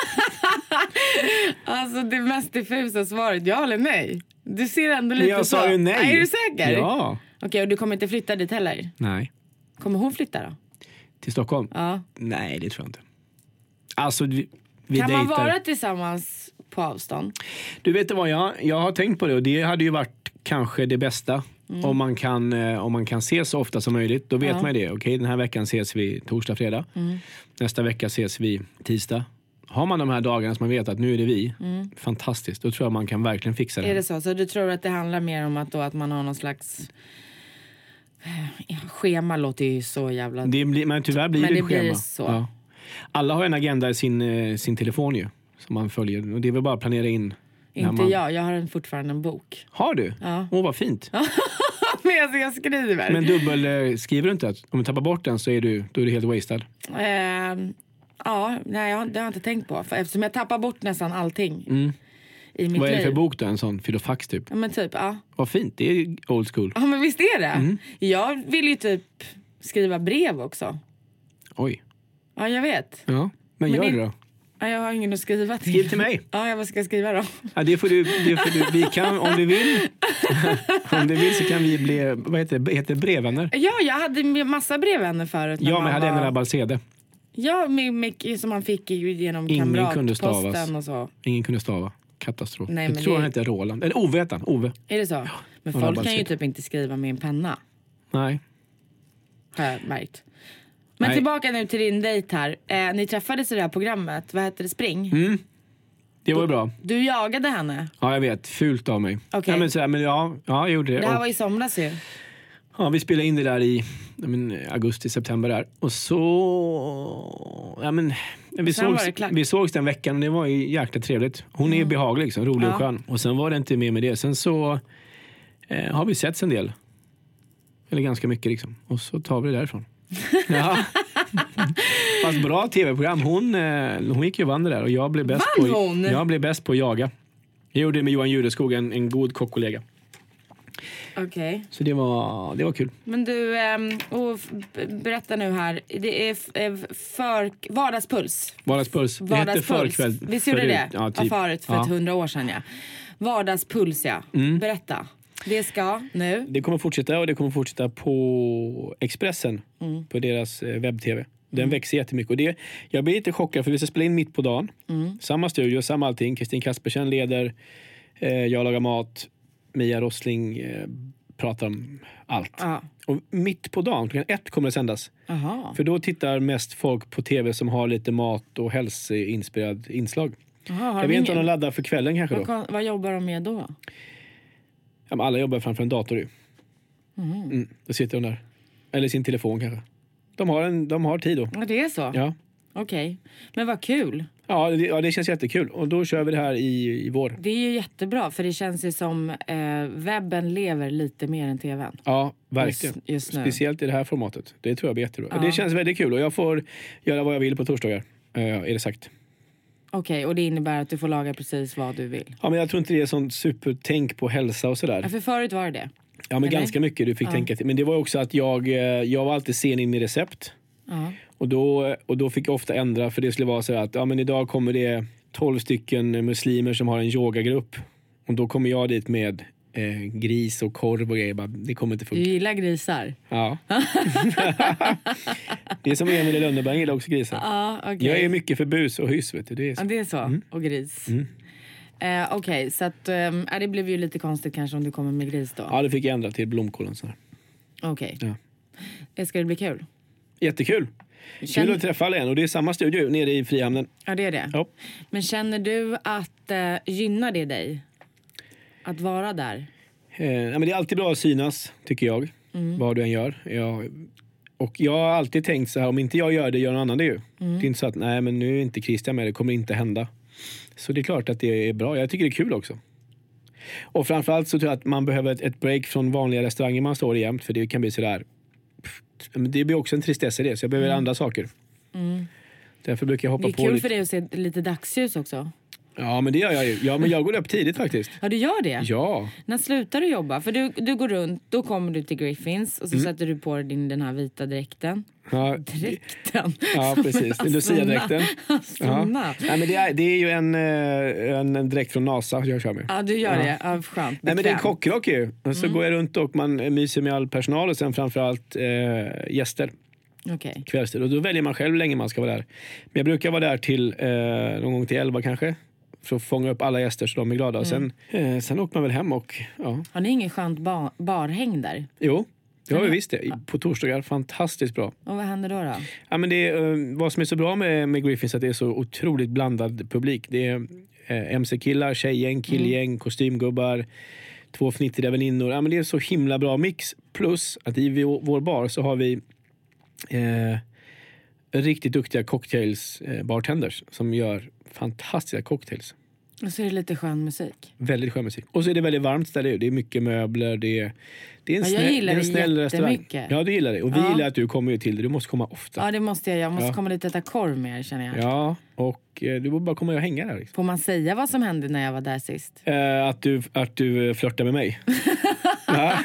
Alltså det mest diffusa svaret, ja eller nej? Du ser ändå lite jag så. Jag sa ju nej. Är du säker? Ja. Okej, och du kommer inte flytta dit heller? Nej. Kommer hon flytta då? Till Stockholm? Ja. Nej, det tror jag inte. Alltså, vi kan dejtar. Man vara tillsammans på avstånd? Du vet vad, jag har tänkt på det och det hade ju varit kanske det bästa. Om man kan ses så ofta som möjligt, då vet man ju det. Okej, den här veckan ses vi torsdag, fredag. Nästa vecka ses vi tisdag. Har man de här dagarna som man vet att nu är det vi, fantastiskt. Då tror jag man kan verkligen fixa det. Är det så? Så du tror att det handlar mer om att man har någon slags... schema låter ju så jävla... Men tyvärr blir det ett schema. Så. Ja. Alla har en agenda i sin telefon ju, som man följer. Och det är väl bara att planera in. Inte jag har fortfarande en bok. Har du? Ja. Vad fint. Men jag skriver. Men skriver du inte att om du tappar bort den så är du helt wasted? Ja, nej, det har jag inte tänkt på. För eftersom jag tappar bort nästan allting i mitt Vad är det för liv. bok då? En sån filofax typ? Ja, men typ, ja. Vad fint, det är old school. Ja, men visst är det. Jag vill ju typ skriva brev också. Oj. Ja, jag vet. Ja, men gör det då. Ja, jag har ingen att skriva till. Skriv till mig. Ja, vad ska jag skriva då? Ja, det får du. Vi kan, om du vill. Om du vill så kan vi bli, vad heter brevvänner? Ja, jag hade massa brevvänner förut. Ja, men jag hade en där Balsede. Ja, mycket som man fick genom kamratposten och så. Ingen kunde stava. Katastrof. Nej, jag tror han heter Roland. Eller Ove. Är det så? Ja, men folk kan ju typ inte skriva med en penna. Nej. Har jag märkt. Men tillbaka nu till din dejt här. Ni träffades i det här programmet. Vad heter det? Spring? Det var bra. Du jagade henne? Ja, jag vet. Fult av mig. Okay. Jag gjorde det. Det här var i somras ju. Ja, vi spelade in det där i augusti, september där. Och så... vi sågs den veckan och det var ju jäkla trevligt. Hon är behaglig liksom, rolig och skön. Och sen var det inte mer med det. Sen så har vi sett en del. Eller ganska mycket liksom. Och så tar vi det därifrån. Ja. Fast bra tv-program. Hon gick ju vann det där och jag blev bäst på att jaga. Jag gjorde det med Johan Jureskog, en god kockkollega. Okej. Så det var kul. Men du, berätta nu här. Det är vardagspuls. Vardagspuls. Det hette förkväll. Visst gjorde det? Ja, typ. Förut, för 100 år sedan, ja. Vardagspuls, ja. Berätta. Det ska nu. Det kommer fortsätta och det kommer fortsätta på Expressen. På deras webb-tv. Den växer jättemycket. Och jag blir lite chockad för vi ska spela in mitt på dagen. Samma studio, samma allting. Kristin Kaspersen leder. Jag lagar mat. Mia Rossling pratar om allt. Och mitt på dagen, klockan 1 kommer det sändas. Aha. För då tittar mest folk på tv som har lite mat- och hälsoinspirerad inslag. Aha, jag vet inte om de laddar för kvällen kanske då. Vad jobbar de med då? Ja, men alla jobbar framför en dator ju. Då sitter de där. Eller sin telefon kanske. De har tid då. Ja, det är så? Ja. Okej. Men vad kul. Ja, det känns jättekul. Och då kör vi det här i vår. Det är ju jättebra, för det känns ju som webben lever lite mer än tvn. Ja, verkligen. Just nu. Speciellt i det här formatet. Det tror jag blir jättebra. Ja. Det känns väldigt kul och jag får göra vad jag vill på torsdagar. Är det sagt. Okej, och det innebär att du får laga precis vad du vill. Ja, men jag tror inte det är sånt supertänk på hälsa och sådär. Ja, för förut var det. Ja, men ganska mycket du fick tänka till. Men det var också att jag var alltid sen in med recept. Och då fick jag ofta ändra, för det skulle vara så att men idag kommer det 12 stycken muslimer som har en yogagrupp. Och då kommer jag dit med gris och korv och grejer. Bara, det kommer inte funka. Du gillar grisar? Ja. Det är som Emil i Lönneberg, gillar också grisar. Okay. Jag är mycket för bus och hys, vet du. Det är så. Det är så. Och gris. Okej, så att det blev ju lite konstigt kanske om du kommer med gris då. Ja, det fick jag ändra till blomkålen. Okej. Ska det bli kul? Jättekul. Kul att träffa alla igen. Och det är samma studio nere i Frihamnen. Ja, det är det. Ja. Men känner du att gynnar det dig att vara där? Men det är alltid bra att synas, tycker jag. Vad du än gör. Och jag har alltid tänkt så här, om inte jag gör det, gör någon annan det ju. Det är inte så att, nej men nu är inte Christian med, det kommer inte hända. Så det är klart att det är bra. Jag tycker det är kul också. Och framförallt så tror jag att man behöver ett break från vanliga restauranger man står i jämt. För det kan bli sådär. Det blir också en tristess i det. Så jag behöver andra saker. Därför brukar jag hoppa på. Det är kul för dig att se lite dagsljus också. Ja, men det gör jag ju. Ja, men jag går upp tidigt faktiskt. Ja, du gör det? Ja. När slutar du jobba? För du går runt, då kommer du till Griffins och så sätter du på dig den här vita dräkten. Ja. Dräkten. Ja, precis. Lucia-dräkten. Ja. Nej, men det är ju en dräkt från NASA jag kör med. Ja, du gör det. Ja, skönt. Nej, men det är en kockrock ju. Och så går jag runt och man myser med all personal och sen framförallt gäster. Okay. Kvällstid. Och då väljer man själv hur länge man ska vara där. Men jag brukar vara där till någon gång till 11 kanske. För att fånga upp alla gäster så de är glada. Och sen åker man väl hem och ja. Har ni ingen skönt barhäng där? Jo, det har vi visst det. På torsdagar, fantastiskt bra. Och vad händer då? Ja, men det är, vad som är så bra med Griffins att det är så otroligt blandad publik. Det är MC-killar, tjejgäng, killgäng, kostymgubbar, 2 fnittriga väninnor. Ja, men det är så himla bra mix. Plus att i vår bar så har vi riktigt duktiga cocktails bartenders som gör fantastiska cocktails. Och så är det lite skön musik. Väldigt skön musik. Och så är det väldigt varmt där. Det är mycket möbler. Det är en snäll restaurang. Ja, du gillar det. Och vi gillar att du kommer till det. Du måste komma ofta. Ja, det måste jag. Jag måste komma dit och äta korv med er, känner jag. Ja, och du får bara komma och hänga där. Liksom. Får man säga vad som hände när jag var där sist? Att du flörtar med mig. Ja.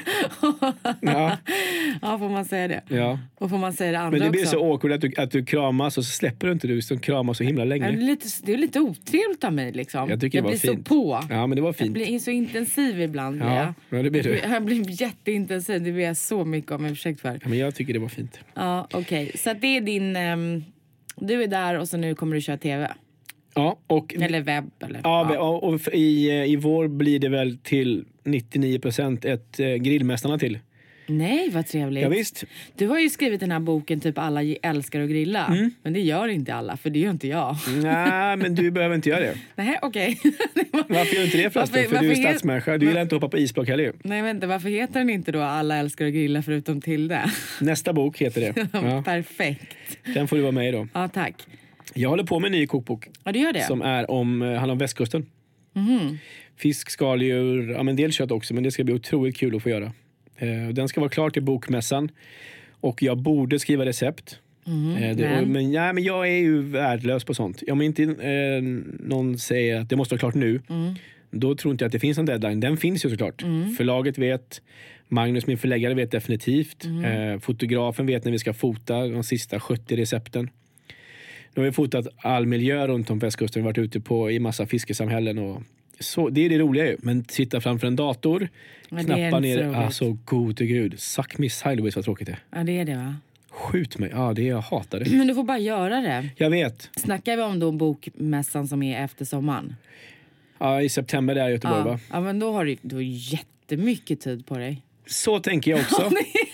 Ja, får man säga det? Ja. Och får man säga det andra Men det blir också? så awkward att du kramas och så släpper du inte du som kramas så himla länge. Det är lite otrevligt av mig liksom. Jag tycker det var blir fint. Så på. Ja, men det var fint. Jag blir så intensiv ibland. Ja, det blir du. Jag blir jätteintensiv. Det blir jag så mycket om ursäkt för. Ja, men jag tycker det var fint. Ja, okej. Så att det är din... du är där och så nu kommer du köra tv. Ja, och... Eller webb. Eller, och i vår blir det väl till 99% ett grillmästarna till. Nej, vad trevligt. Ja, visst. Du har ju skrivit den här boken typ alla älskar att grilla. Men det gör inte alla, för det gör inte jag. Nej, men du behöver inte göra det. Nej, okej. Varför gör du inte det förresten? För du är stadsmänniska. Du gillar inte att hoppa på isblock heller. Nej, vänta. Varför heter den inte då alla älskar att grilla förutom till det? Nästa bok heter det. Ja. Perfekt. Den får du vara med i då. Ja, tack. Jag håller på med en ny kokbok. Ja, du gör det. Som är handlar om västkusten. Fisk, skaldjur, ja, men en del kött också. Men det ska bli otroligt kul att få göra. Den ska vara klar till bokmässan. Och jag borde skriva recept. Men jag är ju värdelös på sånt. Om inte någon säger att det måste vara klart nu. Då tror inte jag att det finns en deadline. Den finns ju såklart. Förlaget vet. Magnus, min förläggare, vet definitivt. Fotografen vet när vi ska fota de sista 70 recepten. Nu har vi fotat all miljö runt om västkusten. Vi har varit ute i massa fiskesamhällen och så, det är det roliga ju. Men sitta framför en dator, knappa ner, alltså gode gud. Suck me sideways, vad tråkigt det är. Ja, det är det, va? Skjut mig, ja, det jag hatar det. Men du får bara göra det. Jag vet. Snackar vi om då bokmässan som är efter sommaren? Ja, i september där i Göteborg, va? Ja, men då har du jättemycket tid på dig. Så tänker jag också.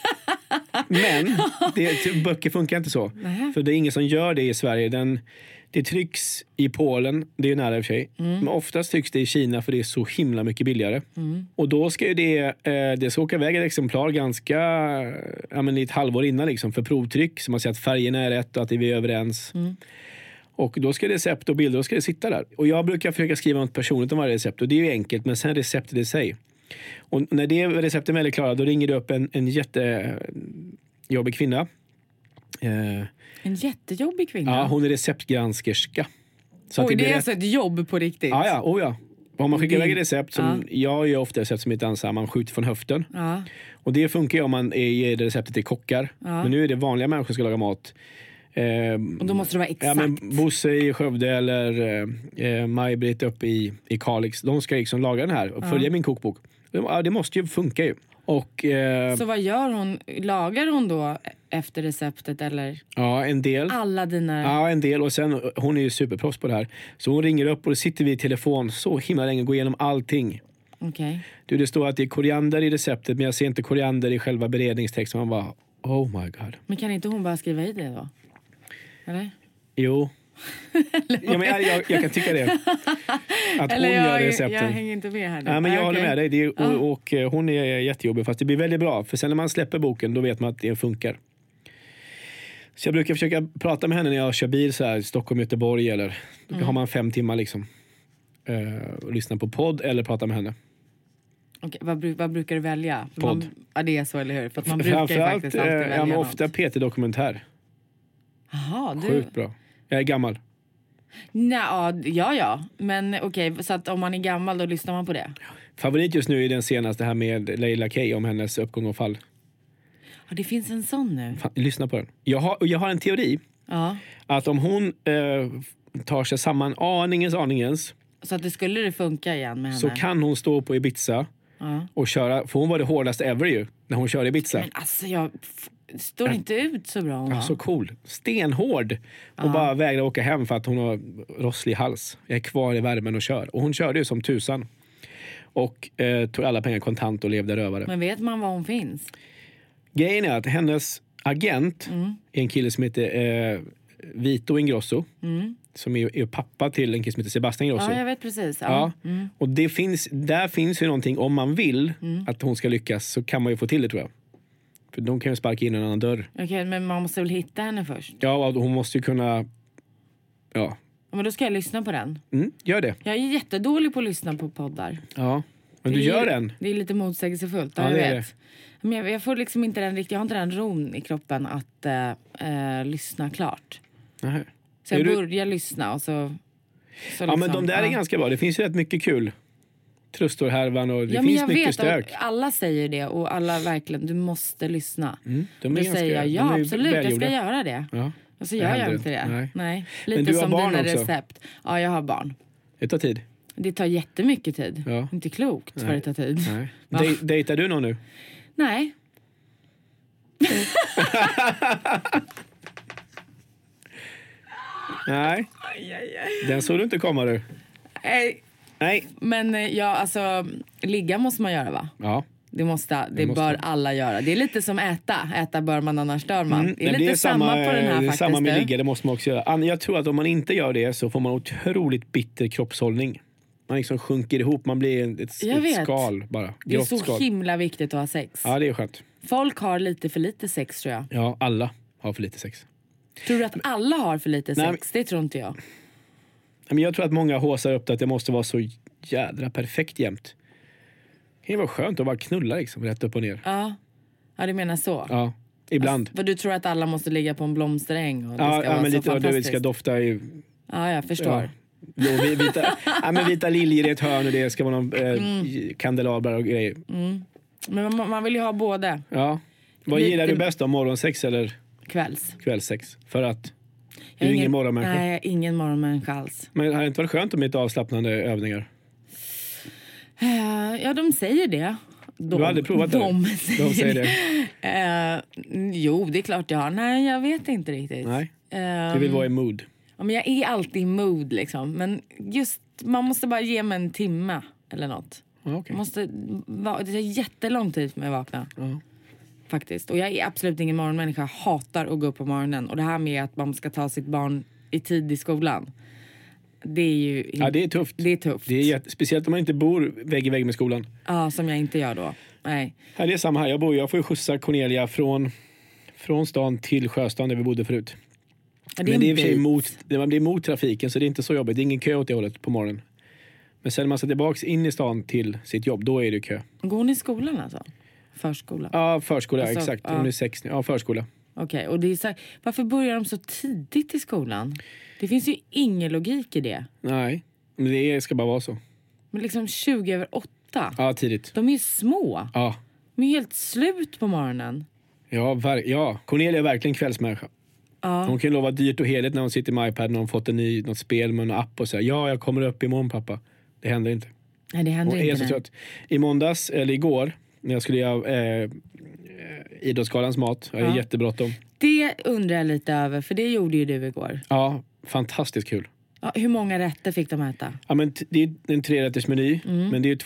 Men böcker funkar inte så. För det är ingen som gör det i Sverige. Det trycks i Polen, det är nära i och för sig. Men oftast trycks det i Kina för det är så himla mycket billigare. Och då ska ju det ska åka iväg ett exemplar ganska i ett halvår innan liksom, för provtryck. Så man ser att färgerna är rätt och att vi är överens. Och då ska recept och bilder, då ska det sitta där. Och jag brukar försöka skriva något personligt om varje recept. Och det är ju enkelt, men sen receptet i sig. Och när det receptet är väldigt klara, då ringer du upp en jättejobbig kvinna. En jättejobbig kvinna? Ja, hon är receptgranskerska. Så det är alltså ett jobb på riktigt? Ja. Om man skickar iväg recept, som jag gör ofta recept som inte ansar, man skjuter från höften. Och det funkar ju om man ger receptet till kockar. Men nu är det vanliga människor som ska laga mat. Och då måste det vara exakt. Ja, men Bosse i Skövde eller Maj-Britt uppe i Kalix, de ska liksom laga den här och följa min kokbok. Det måste ju funka ju. Och, så vad gör hon? Lagar hon då efter receptet eller? Ja, en del. Alla dina? Ja, en del. Och sen, hon är ju superproffs på det här. Så hon ringer upp och då sitter vi i telefon så himla länge och går igenom allting. Okej. Det står att det är koriander i receptet, men jag ser inte koriander i själva beredningstexten. Man bara, oh my god. Men kan inte hon bara skriva i det då? Eller? Jo. Ja, men jag kan tycka det. Att hon gör recepten. Jag hänger inte med här nu. Ja, men jag håller med dig. Och hon är jättejobbig, fast det blir väldigt bra. För sen när man släpper boken, då vet man att det funkar. Så jag brukar försöka prata med henne när jag kör bil så här, Stockholm, Göteborg eller då har man 5 timmar liksom. Och lyssna på podd eller prata med henne. Okej, vad brukar du välja? Podd. Ja, det är så, eller hur? För att man brukar ju faktiskt alltid välja ofta PT-dokumentär. Jaha, Sjukt bra. Jag är gammal. Ja. Men okej, så att om man är gammal då lyssnar man på det. Favorit just nu är den senaste här med Leila K om hennes uppgång och fall. Ja, det finns en sån nu. Lyssna på den. Jag har en teori. Ja. Att om hon tar sig samman aningens. Så att det funka igen med henne. Så kan hon stå på Ibiza och köra. För hon var det hårdaste ever ju. När hon körde Ibiza. Men alltså står inte ut så bra hon var. Så cool. Stenhård. Och bara vägrar åka hem för att hon har rosslig hals. Jag är kvar i värmen och kör. Och hon körde ju som tusan. Och tog alla pengar kontant och levde rövare. Men vet man var hon finns? Grejen är att hennes agent är en kille som heter Vito Ingrosso. Som är pappa till en kille som heter Sebastian Ingrosso. Ja, jag vet precis. Ja. Och där finns ju någonting, om man vill att hon ska lyckas så kan man ju få till det, tror jag. För de kan ju sparka in en annan dörr. Okej, men man måste väl hitta henne först? Ja, hon måste ju kunna... Ja. Men då ska jag lyssna på den. Gör det. Jag är jättedålig på att lyssna på poddar. Ja, men du gör den. Det är lite motsägelsefullt, ja, jag vet. Det. Men jag får liksom inte jag har inte den ron i kroppen att lyssna klart. Aha. Så jag börjar lyssna och så ja, men de där är ganska bra. Det finns ju rätt mycket kul. Trustorhärvan och det finns mycket stök. Alla säger det och alla verkligen, du måste lyssna. De är då säger jag, absolut, jag ska göra det. Ja. Och så gör jag inte det. Nej. Lite men du har som barn dina också. Recept. Ja, jag har barn. Det tar tid. Det tar jättemycket tid. Ja. Inte klokt för det tar tid. Nej. Dejtar du någon nu? Nej. Nej. Den såg du inte komma du. Nej. Men alltså ligga måste man göra, va? Ja. Det bör alla göra. Det är lite som äta bör man, annars dör man. Det är lite samma på den här faktiskt. Samma med ligga, det måste man också göra. Jag tror att om man inte gör det så får man otroligt bitter kroppshållning. Man liksom sjunker ihop, man blir ett skal bara. Det är så himla viktigt att ha sex. Ja, det är skönt. Folk har lite för lite sex, tror jag. Ja, alla har för lite sex. Tror du att alla har för lite sex? Nej, det tror inte jag. Men jag tror att många håsar upp att det måste vara så jädra perfekt jämt. Det kan ju vara skönt att bara knulla liksom, rätt upp och ner. Ja, du menar så? Ja, ibland. Alltså, för du tror att alla måste ligga på en blomsteräng och det ja, ska vara men så lite, fantastiskt. det ska dofta i... Ja, jag förstår. Ja. Vita liljor i ett hörn och det ska vara någon kandelabrar och grejer. Men man vill ju ha både. Ja. Vad gillar du bäst då? Morgonsex eller kvällssex? För att du är ingen morgonmänniska. Nej, jag är ingen morgonmänniska alls. Men har det inte varit skönt med lite avslappnande övningar? Ja, de säger det. Du har aldrig provat det? De säger det. Jo, det är klart jag har. Nej, jag vet inte riktigt. Nej, du vill vara i mood. Ja, men jag är alltid i mood liksom. Men just, man måste bara ge mig en timme eller något. Okay. Det är jättelång tid för mig att vakna. Faktiskt. Och jag är absolut ingen morgonmänniska. Jag hatar att gå upp på morgonen. Och det här med att man ska ta sitt barn i tid i skolan. Det är ju... Ja, det är tufft. Det är tufft. Det är speciellt om man inte bor vägg i vägg med skolan. Ja, som jag inte gör då. Nej. Ja, det är samma här. Jag får ju skjutsa Cornelia från stan till Sjöstan där vi bodde förut. Ja, men det är i och för sig man blir emot trafiken, så det är inte så jobbigt. Det är ingen kö åt det hållet på morgonen. Men sen när man ska tillbaka in i stan till sitt jobb, då är det kö. Går hon i skolan alltså? Förskola? Ja, förskola, alltså, exakt. Hon är 6. Ja, förskola. Okej, och det är så här, varför börjar de så tidigt i skolan? Det finns ju ingen logik i det. Nej, men det ska bara vara så. Men liksom 20:08. Ja, tidigt. De är ju små. Ja. De är helt slut på morgonen. Ja, Cornelia är verkligen kvällsmänniska. Ja. Hon kan lova dyrt och heligt när hon sitter med iPad när hon fått något spel med en app och säger ja, jag kommer upp imorgon pappa. Det händer inte. Nej, det händer hon inte. Är så trött. I måndags, eller igår, när jag skulle göra Idrottsgalans mat. Jag är jättebråttom. Det undrar jag lite över, för det gjorde ju du igår. Ja, fantastiskt kul. Ja, hur många rätter fick de äta? Ja, men det är en 3-rättersmeny, men det är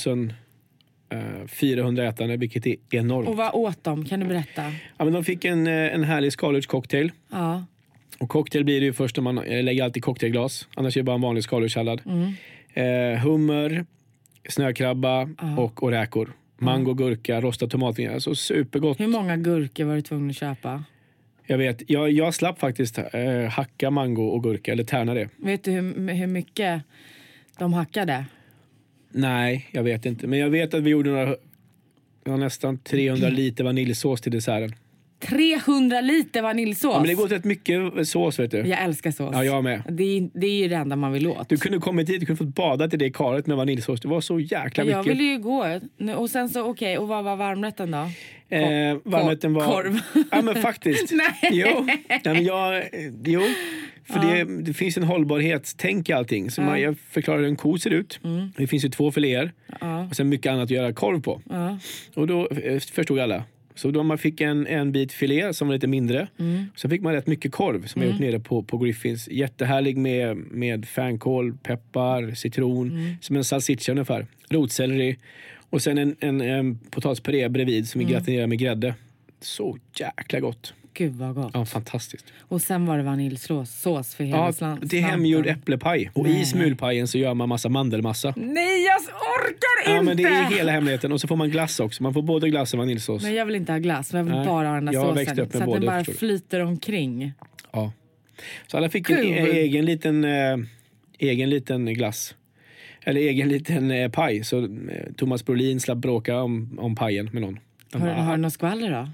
2400 ätande, vilket är enormt. Och vad åt de? Kan du berätta? Ja, men de fick en härlig skaldjurscocktail. Ja. Och cocktail blir det ju först när man lägger alltid cocktailglas. Annars är det bara en vanlig skaldjurssallad. Hummer, snökrabba och räkor. Mango, gurka, rostad tomatvingar. Alltså supergott. Hur många gurkor var du tvungen att köpa? Jag vet, jag slapp faktiskt hacka mango och gurka, eller tärna det. Vet du hur mycket de hackade? Nej, jag vet inte. Men jag vet att vi gjorde nästan 300 liter vaniljsås till desserten. 300 liter vaniljsås. Ja, men det går rätt mycket sås, vet du. Jag älskar sås. Ja, jag med. Det är ju det enda man vill åt. Du kunde kommit hit, du kunde fått bada till det karet med vaniljsås. Det var så jäkla mycket. Jag ville ju gå. Och sen så, okej, och vad var varmrätten då? Varmrätten var... Korv. Ja, men faktiskt. Nej. Jo. För det finns en hållbarhetstänk i allting. Så jag förklarar hur en ko ser ut. Det finns ju 2 filéer. Och sen mycket annat att göra korv på. Och då förstod alla. Så då man fick en bit filé som var lite mindre. Så fick man rätt mycket korv som jag gjort nere på Griffins. Jättehärlig med fänkål, peppar, citron. Som en salsiccia ungefär. Rotselleri. Och sen en potatispuré bredvid som vi gratinerar med grädde. Så jäkla gott. Gud vad gott. Ja, fantastiskt. Och sen var det vaniljsås för hela slanten. Det är hemgjord äpplepaj. Och i smulpajen så gör man massa mandelmassa. Nej, jag orkar inte! Ja, men det är hela hemligheten. Och så får man glass också. Man får både glass och vaniljsås. Men jag vill inte ha glass, men jag vill bara ha den där såsen. Växte upp med så att både, den bara flyter omkring. Ja. Så alla fick en egen liten glass. Eller egen liten paj. Så Thomas Brolin slapp bråka om pajen med någon. Har du något skvaller då?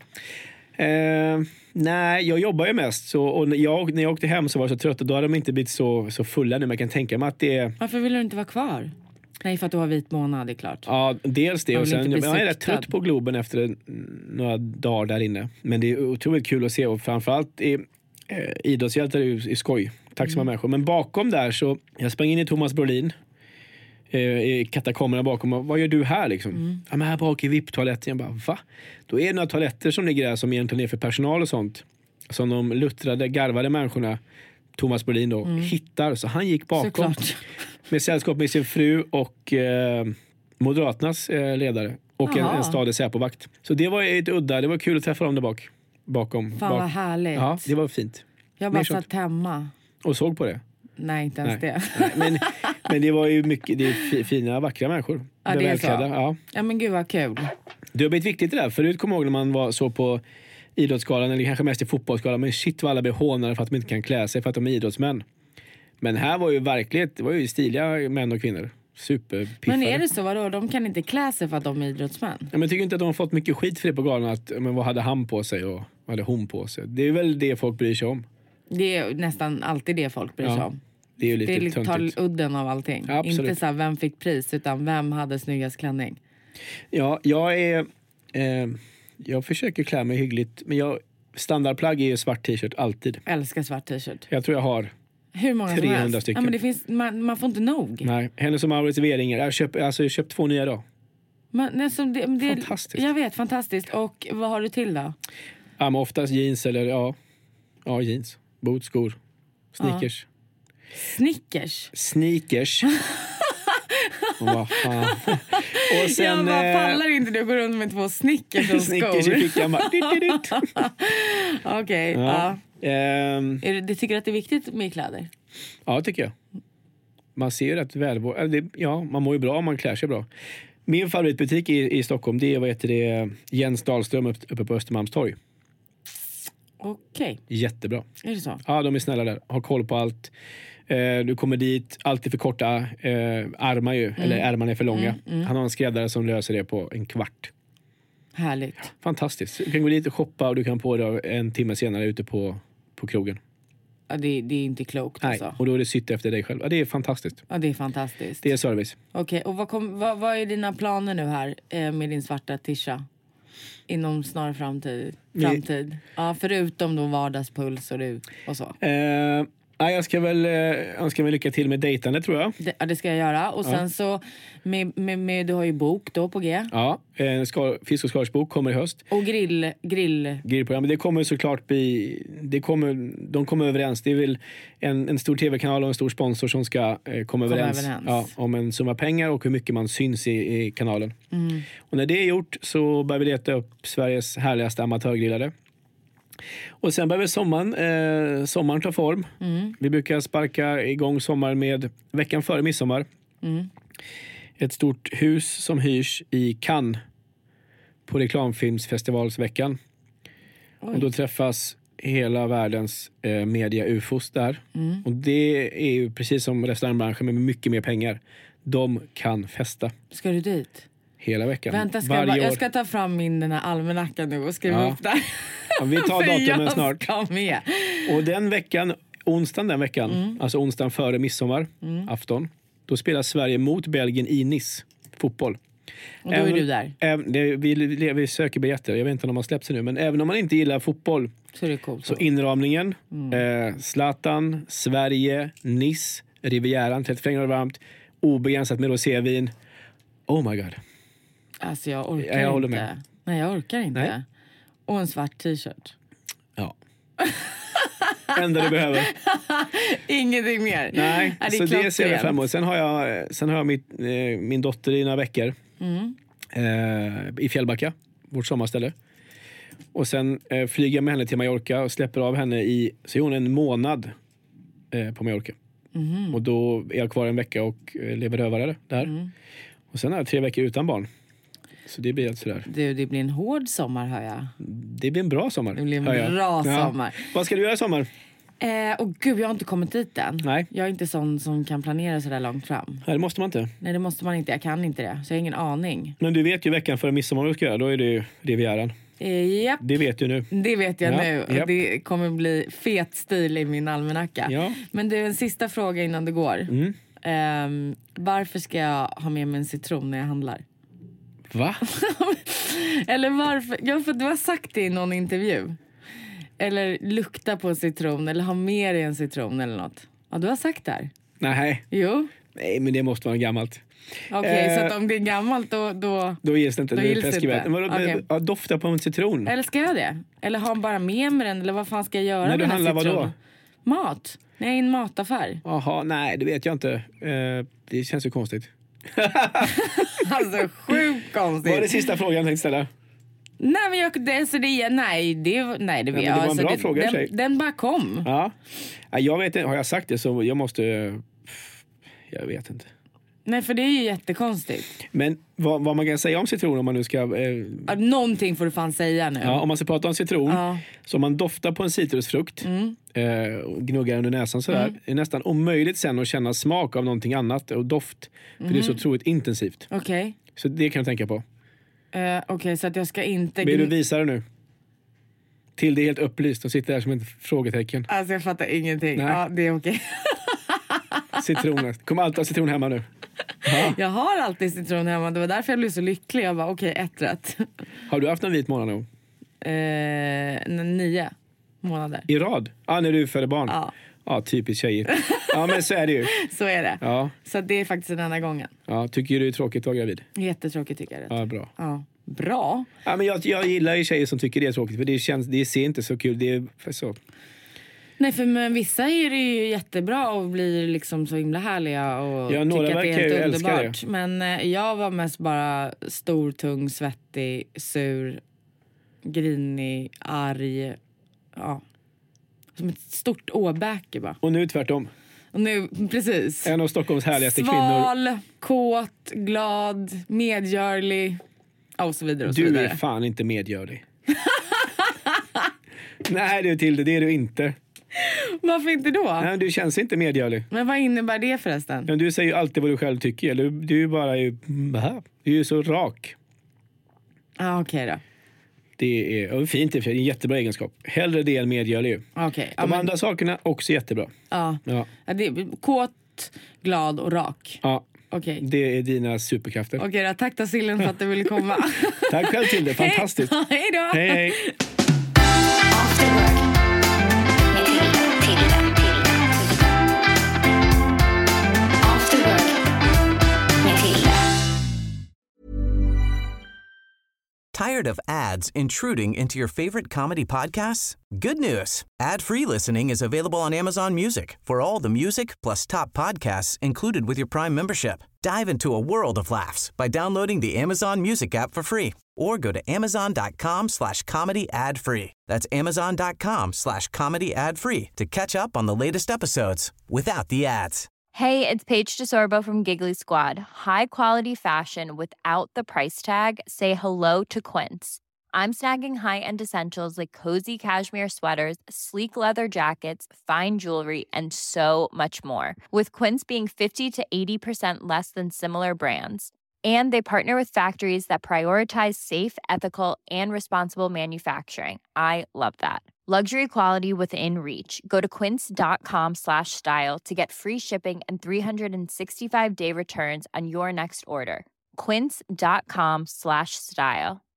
Nej, jag jobbar ju mest. Så, och när jag åkte hem så var jag så trött. Och då hade de inte blivit så fulla nu. Men jag kan tänka mig att det... Varför vill du inte vara kvar? Nej, för att du har vit månad, det är klart. Ja, dels det. Och sen, jag är rätt trött på Globen efter några dagar där inne. Men det är otroligt kul att se. Och framförallt idrottshjältar är skoj. Tacksamma människor. Men bakom där så... Jag sprang in i Thomas Brolin. I katakomberna bakom. Vad gör du här liksom? Ja, men här bak i VIP-toaletten. Jag bara, va? Då är det några toaletter som ligger där som egentligen är för personal och sånt. Som de luttrade, garvade människorna, Thomas Brolin då, hittar. Så han gick bakom. Såklart. Med sällskap med sin fru och Moderaternas ledare. Och en stadig Säpovakt. Så det var ett udda. Det var kul att träffa dem där bakom. Fan vad härligt. Ja, det var fint. Jag bara satt hemma. Och såg på det. Nej, inte ens det. Nej, men det var ju mycket, det är fina, vackra människor. Ja, det är så. Ja, men gud vad kul. Det har blivit viktigt det där. Förut kom jag ihåg när man var så på idrottsskalan, eller kanske mest i fotbollsskalan. Men shit vad alla blir hånade för att de inte kan klä sig för att de är idrottsmän. Men här var ju verkligt, det var ju stiliga män och kvinnor. Superpiffade. Men är det så, vadå? De kan inte klä sig för att de är idrottsmän? Ja, men jag tycker inte att de har fått mycket skit för det på galan. Men vad hade han på sig och vad hade hon på sig? Det är väl det folk bryr sig om. Det är nästan alltid det folk bryr sig om. Det är ju lite töntigt. Det tar udden av allting. Ja, inte så här, vem fick pris, utan vem hade snyggast klänning. Ja, jag försöker klä mig hyggligt. Men standardplagg är ju svart t-shirt alltid. Älskar svart t-shirt. Jag tror jag har hur många 300 stycken. Ja, men det finns, man får inte nog. Nej, Hennes och Mauritz Veringer. Jag har köpt 2 nya då. Men, fantastiskt. Jag vet, fantastiskt. Och vad har du till då? Ja, men oftast jeans eller ja jeans. Boots, skor, sneakers. Sneakers. Vad fan. Och sen, jag bara pallar inte det att gå runt med 2 Snickers och skor. Snickers i fickan bara. Okej, ja. Du tycker att det är viktigt med kläder? Ja, tycker jag. Man ser ju rätt man mår ju bra om man klär sig bra. Min favoritbutik i Stockholm, det är Jens Dahlström uppe på Östermalmstorg. Okej. Jättebra. Är det så? Ja, de är snälla där. Har koll på allt. Du kommer dit, alltid för korta armar ju. Eller ärmarna är för långa. Han har en skräddare som löser det på en kvart. Härligt. Fantastiskt. Du kan gå dit och shoppa och du kan på det en timme senare ute på krogen. Ja, det är inte klokt. Nej, alltså. Och då är det sytt efter dig själv. Ja, det är fantastiskt. Ja, det är fantastiskt. Det är service. Okej, och vad är dina planer nu här med din svarta tisha? Inom snar framtid. Ja, förutom då vardagspuls och så. Jag ska väl önska mig lycka till med dejtande, tror jag. Det ska jag göra. Och sen så med du har ju bok då på G. Ja, fisk- och skaldjursbok kommer i höst. Och grillprogram. Det kommer såklart de kommer överens. Det är väl en stor tv-kanal och en stor sponsor som ska komma överens. Om en summa pengar och hur mycket man syns i kanalen. Och när det är gjort så börjar vi leta upp Sveriges härligaste amatörgrillare. Och sen börjar sommaren ta form. Vi brukar sparka igång sommaren med veckan före midsommar. Ett stort hus som hyrs i Cannes på reklamfilmsfestivalsveckan. Och då träffas hela världens media-ufos där. Och det är ju precis som restaurangbranschen med mycket mer pengar. De kan festa. Ska du dit? Hela veckan. Vänta, jag ska ta fram den här almanackan nu och skriva upp där. Ja, vi tar datumen snart. Ska med. Och den veckan, alltså onsdagen före midsommar, afton, då spelar Sverige mot Belgien i Nice, fotboll. Och då är du där. Vi söker biljetter, jag vet inte om de har släppt sig nu, men även om man inte gillar fotboll så är det coolt. Så inramningen, Zlatan, Sverige, Nice, Rivieran, 35 grader varmt, obegränsat med rosévin. Oh my god. Alltså jag orkar inte. Håller med. Nej, jag orkar inte. Nej. Och en svart t-shirt. Ja. Enda du behöver. Ingenting mer. Nej, så det ser jag fram emot. Sen har jag min dotter i några veckor i Fjällbacka, vårt sommarställe. Och sen flyger jag med henne till Mallorca och släpper av henne så är hon en månad på Mallorca. Och då är jag kvar en vecka och lever rövare där. Och sen har jag 3 veckor utan barn. Så det blir helt sådär. Det blir en hård sommar, hör jag. Det blir en bra sommar. Det blir en bra sommar. Vad ska du göra i sommar? Gud, jag har inte kommit dit än. Nej. Jag är inte sån som kan planera så där långt fram. Nej, det måste man inte. Nej, det måste man inte. Jag kan inte det. Så jag har ingen aning. Men du vet ju veckan före midsommar du ska göra. Då är det ju Rivieran. Japp. Det vet du nu. Det vet jag nu. Japp. Det kommer bli fet stil i min almanacka. Ja. Men det är en sista fråga innan det går. Varför ska jag ha med mig en citron när jag handlar? Va? Eller varför? Ja, för du har sagt det i någon intervju. Eller lukta på en citron. Eller ha med dig en citron eller något. Ja, du har sagt det här. Nej. Jo. Nej, men det måste vara gammalt. Okej, så att om det är gammalt då gills det inte. Då gills det inte. Okay. Dofta på en citron. Eller ska jag det? Eller ha bara med mig den? Eller vad fan ska jag göra när med du handlar vad då? Mat. Nej, en mataffär. Jaha, nej, det vet jag inte. Det känns ju konstigt. Alltså, sjukt konstigt. Vad är det sista frågan jag tänkte ställa? Nej, men det vet jag. Nej, det var en bra fråga, den bara kom. Ja. Jag vet inte, har jag sagt det så jag måste... Jag vet inte. Nej, för det är ju jättekonstigt. Men vad man kan säga om citron om man nu ska... Någonting får du fan säga nu. Ja, om man ska prata om citron, så om man doftar på en citrusfrukt, gnuggar under näsan sådär, är nästan omöjligt sen att känna smak av någonting annat och doft. För det är så otroligt intensivt. Okej. Så det kan du tänka på. Okej, så att jag ska inte... Vill du visa det nu? Till det är helt upplyst och sitter där som ett frågetecken. Alltså jag fattar ingenting. Nej. Ja, det är okej. Citroner. Kommer alltid ha citron hemma nu. Aha. Jag har alltid citron hemma. Det var därför jag blev så lycklig. Jag bara, okej, 1 rätt. Har du haft en vit månad nu? 9 månader. I rad? När du födde barn? Ja. Ja, typiskt tjejer. Ja, men så är det ju. Så är det. Ja. Så det är faktiskt den enda gången. Ja, tycker du det är tråkigt att vara gravid? Jättetråkigt tycker jag det. Ja, bra. Ja. Bra. Ja, men jag gillar ju tjejer som tycker det är tråkigt. För det ser inte så kul. Det är så... Nej, för vissa är det ju jättebra och blir liksom så himla härliga och ja, tycker att det är helt underbart. Det. Men jag var mest bara stor, tung, svettig, sur, grinig, arg. Ja. Som ett stort åbäke bara. Och nu tvärtom. Och nu, precis. En av Stockholms härligaste kvinnor. Sval, kåt, glad, medgörlig. Och så vidare och så vidare. Du är fan inte medgörlig. Nej, det är du inte. Varför inte då? Nej, du känns inte medgörlig. Men vad innebär det förresten? Men du säger ju alltid vad du själv tycker. Du är bara du är ju så rak. Okej då. Det är fint, det är en jättebra egenskap. Hellre det än medgörlig. Okay. De andra sakerna också jättebra. Ja. Det är kåt, glad och rak. Ja. Okay. Det är dina superkrafter. Okej då, tack Sillen för att du ville komma. Tack själv till det, fantastiskt. Hej då. Hej. Tired of ads intruding into your favorite comedy podcasts? Good news. Ad-free listening is available on Amazon Music for all the music plus top podcasts included with your Prime membership. Dive into a world of laughs by downloading the Amazon Music app for free or go to amazon.com/comedy ad-free. That's amazon.com/comedy ad-free to catch up on the latest episodes without the ads. Hey, it's Paige DeSorbo from Giggly Squad. High quality fashion without the price tag. Say hello to Quince. I'm snagging high-end essentials like cozy cashmere sweaters, sleek leather jackets, fine jewelry, and so much more. With Quince being 50 to 80% less than similar brands. And they partner with factories that prioritize safe, ethical, and responsible manufacturing. I love that. Luxury quality within reach. Go to quince.com/style to get free shipping and 365-day returns on your next order. Quince.com/style.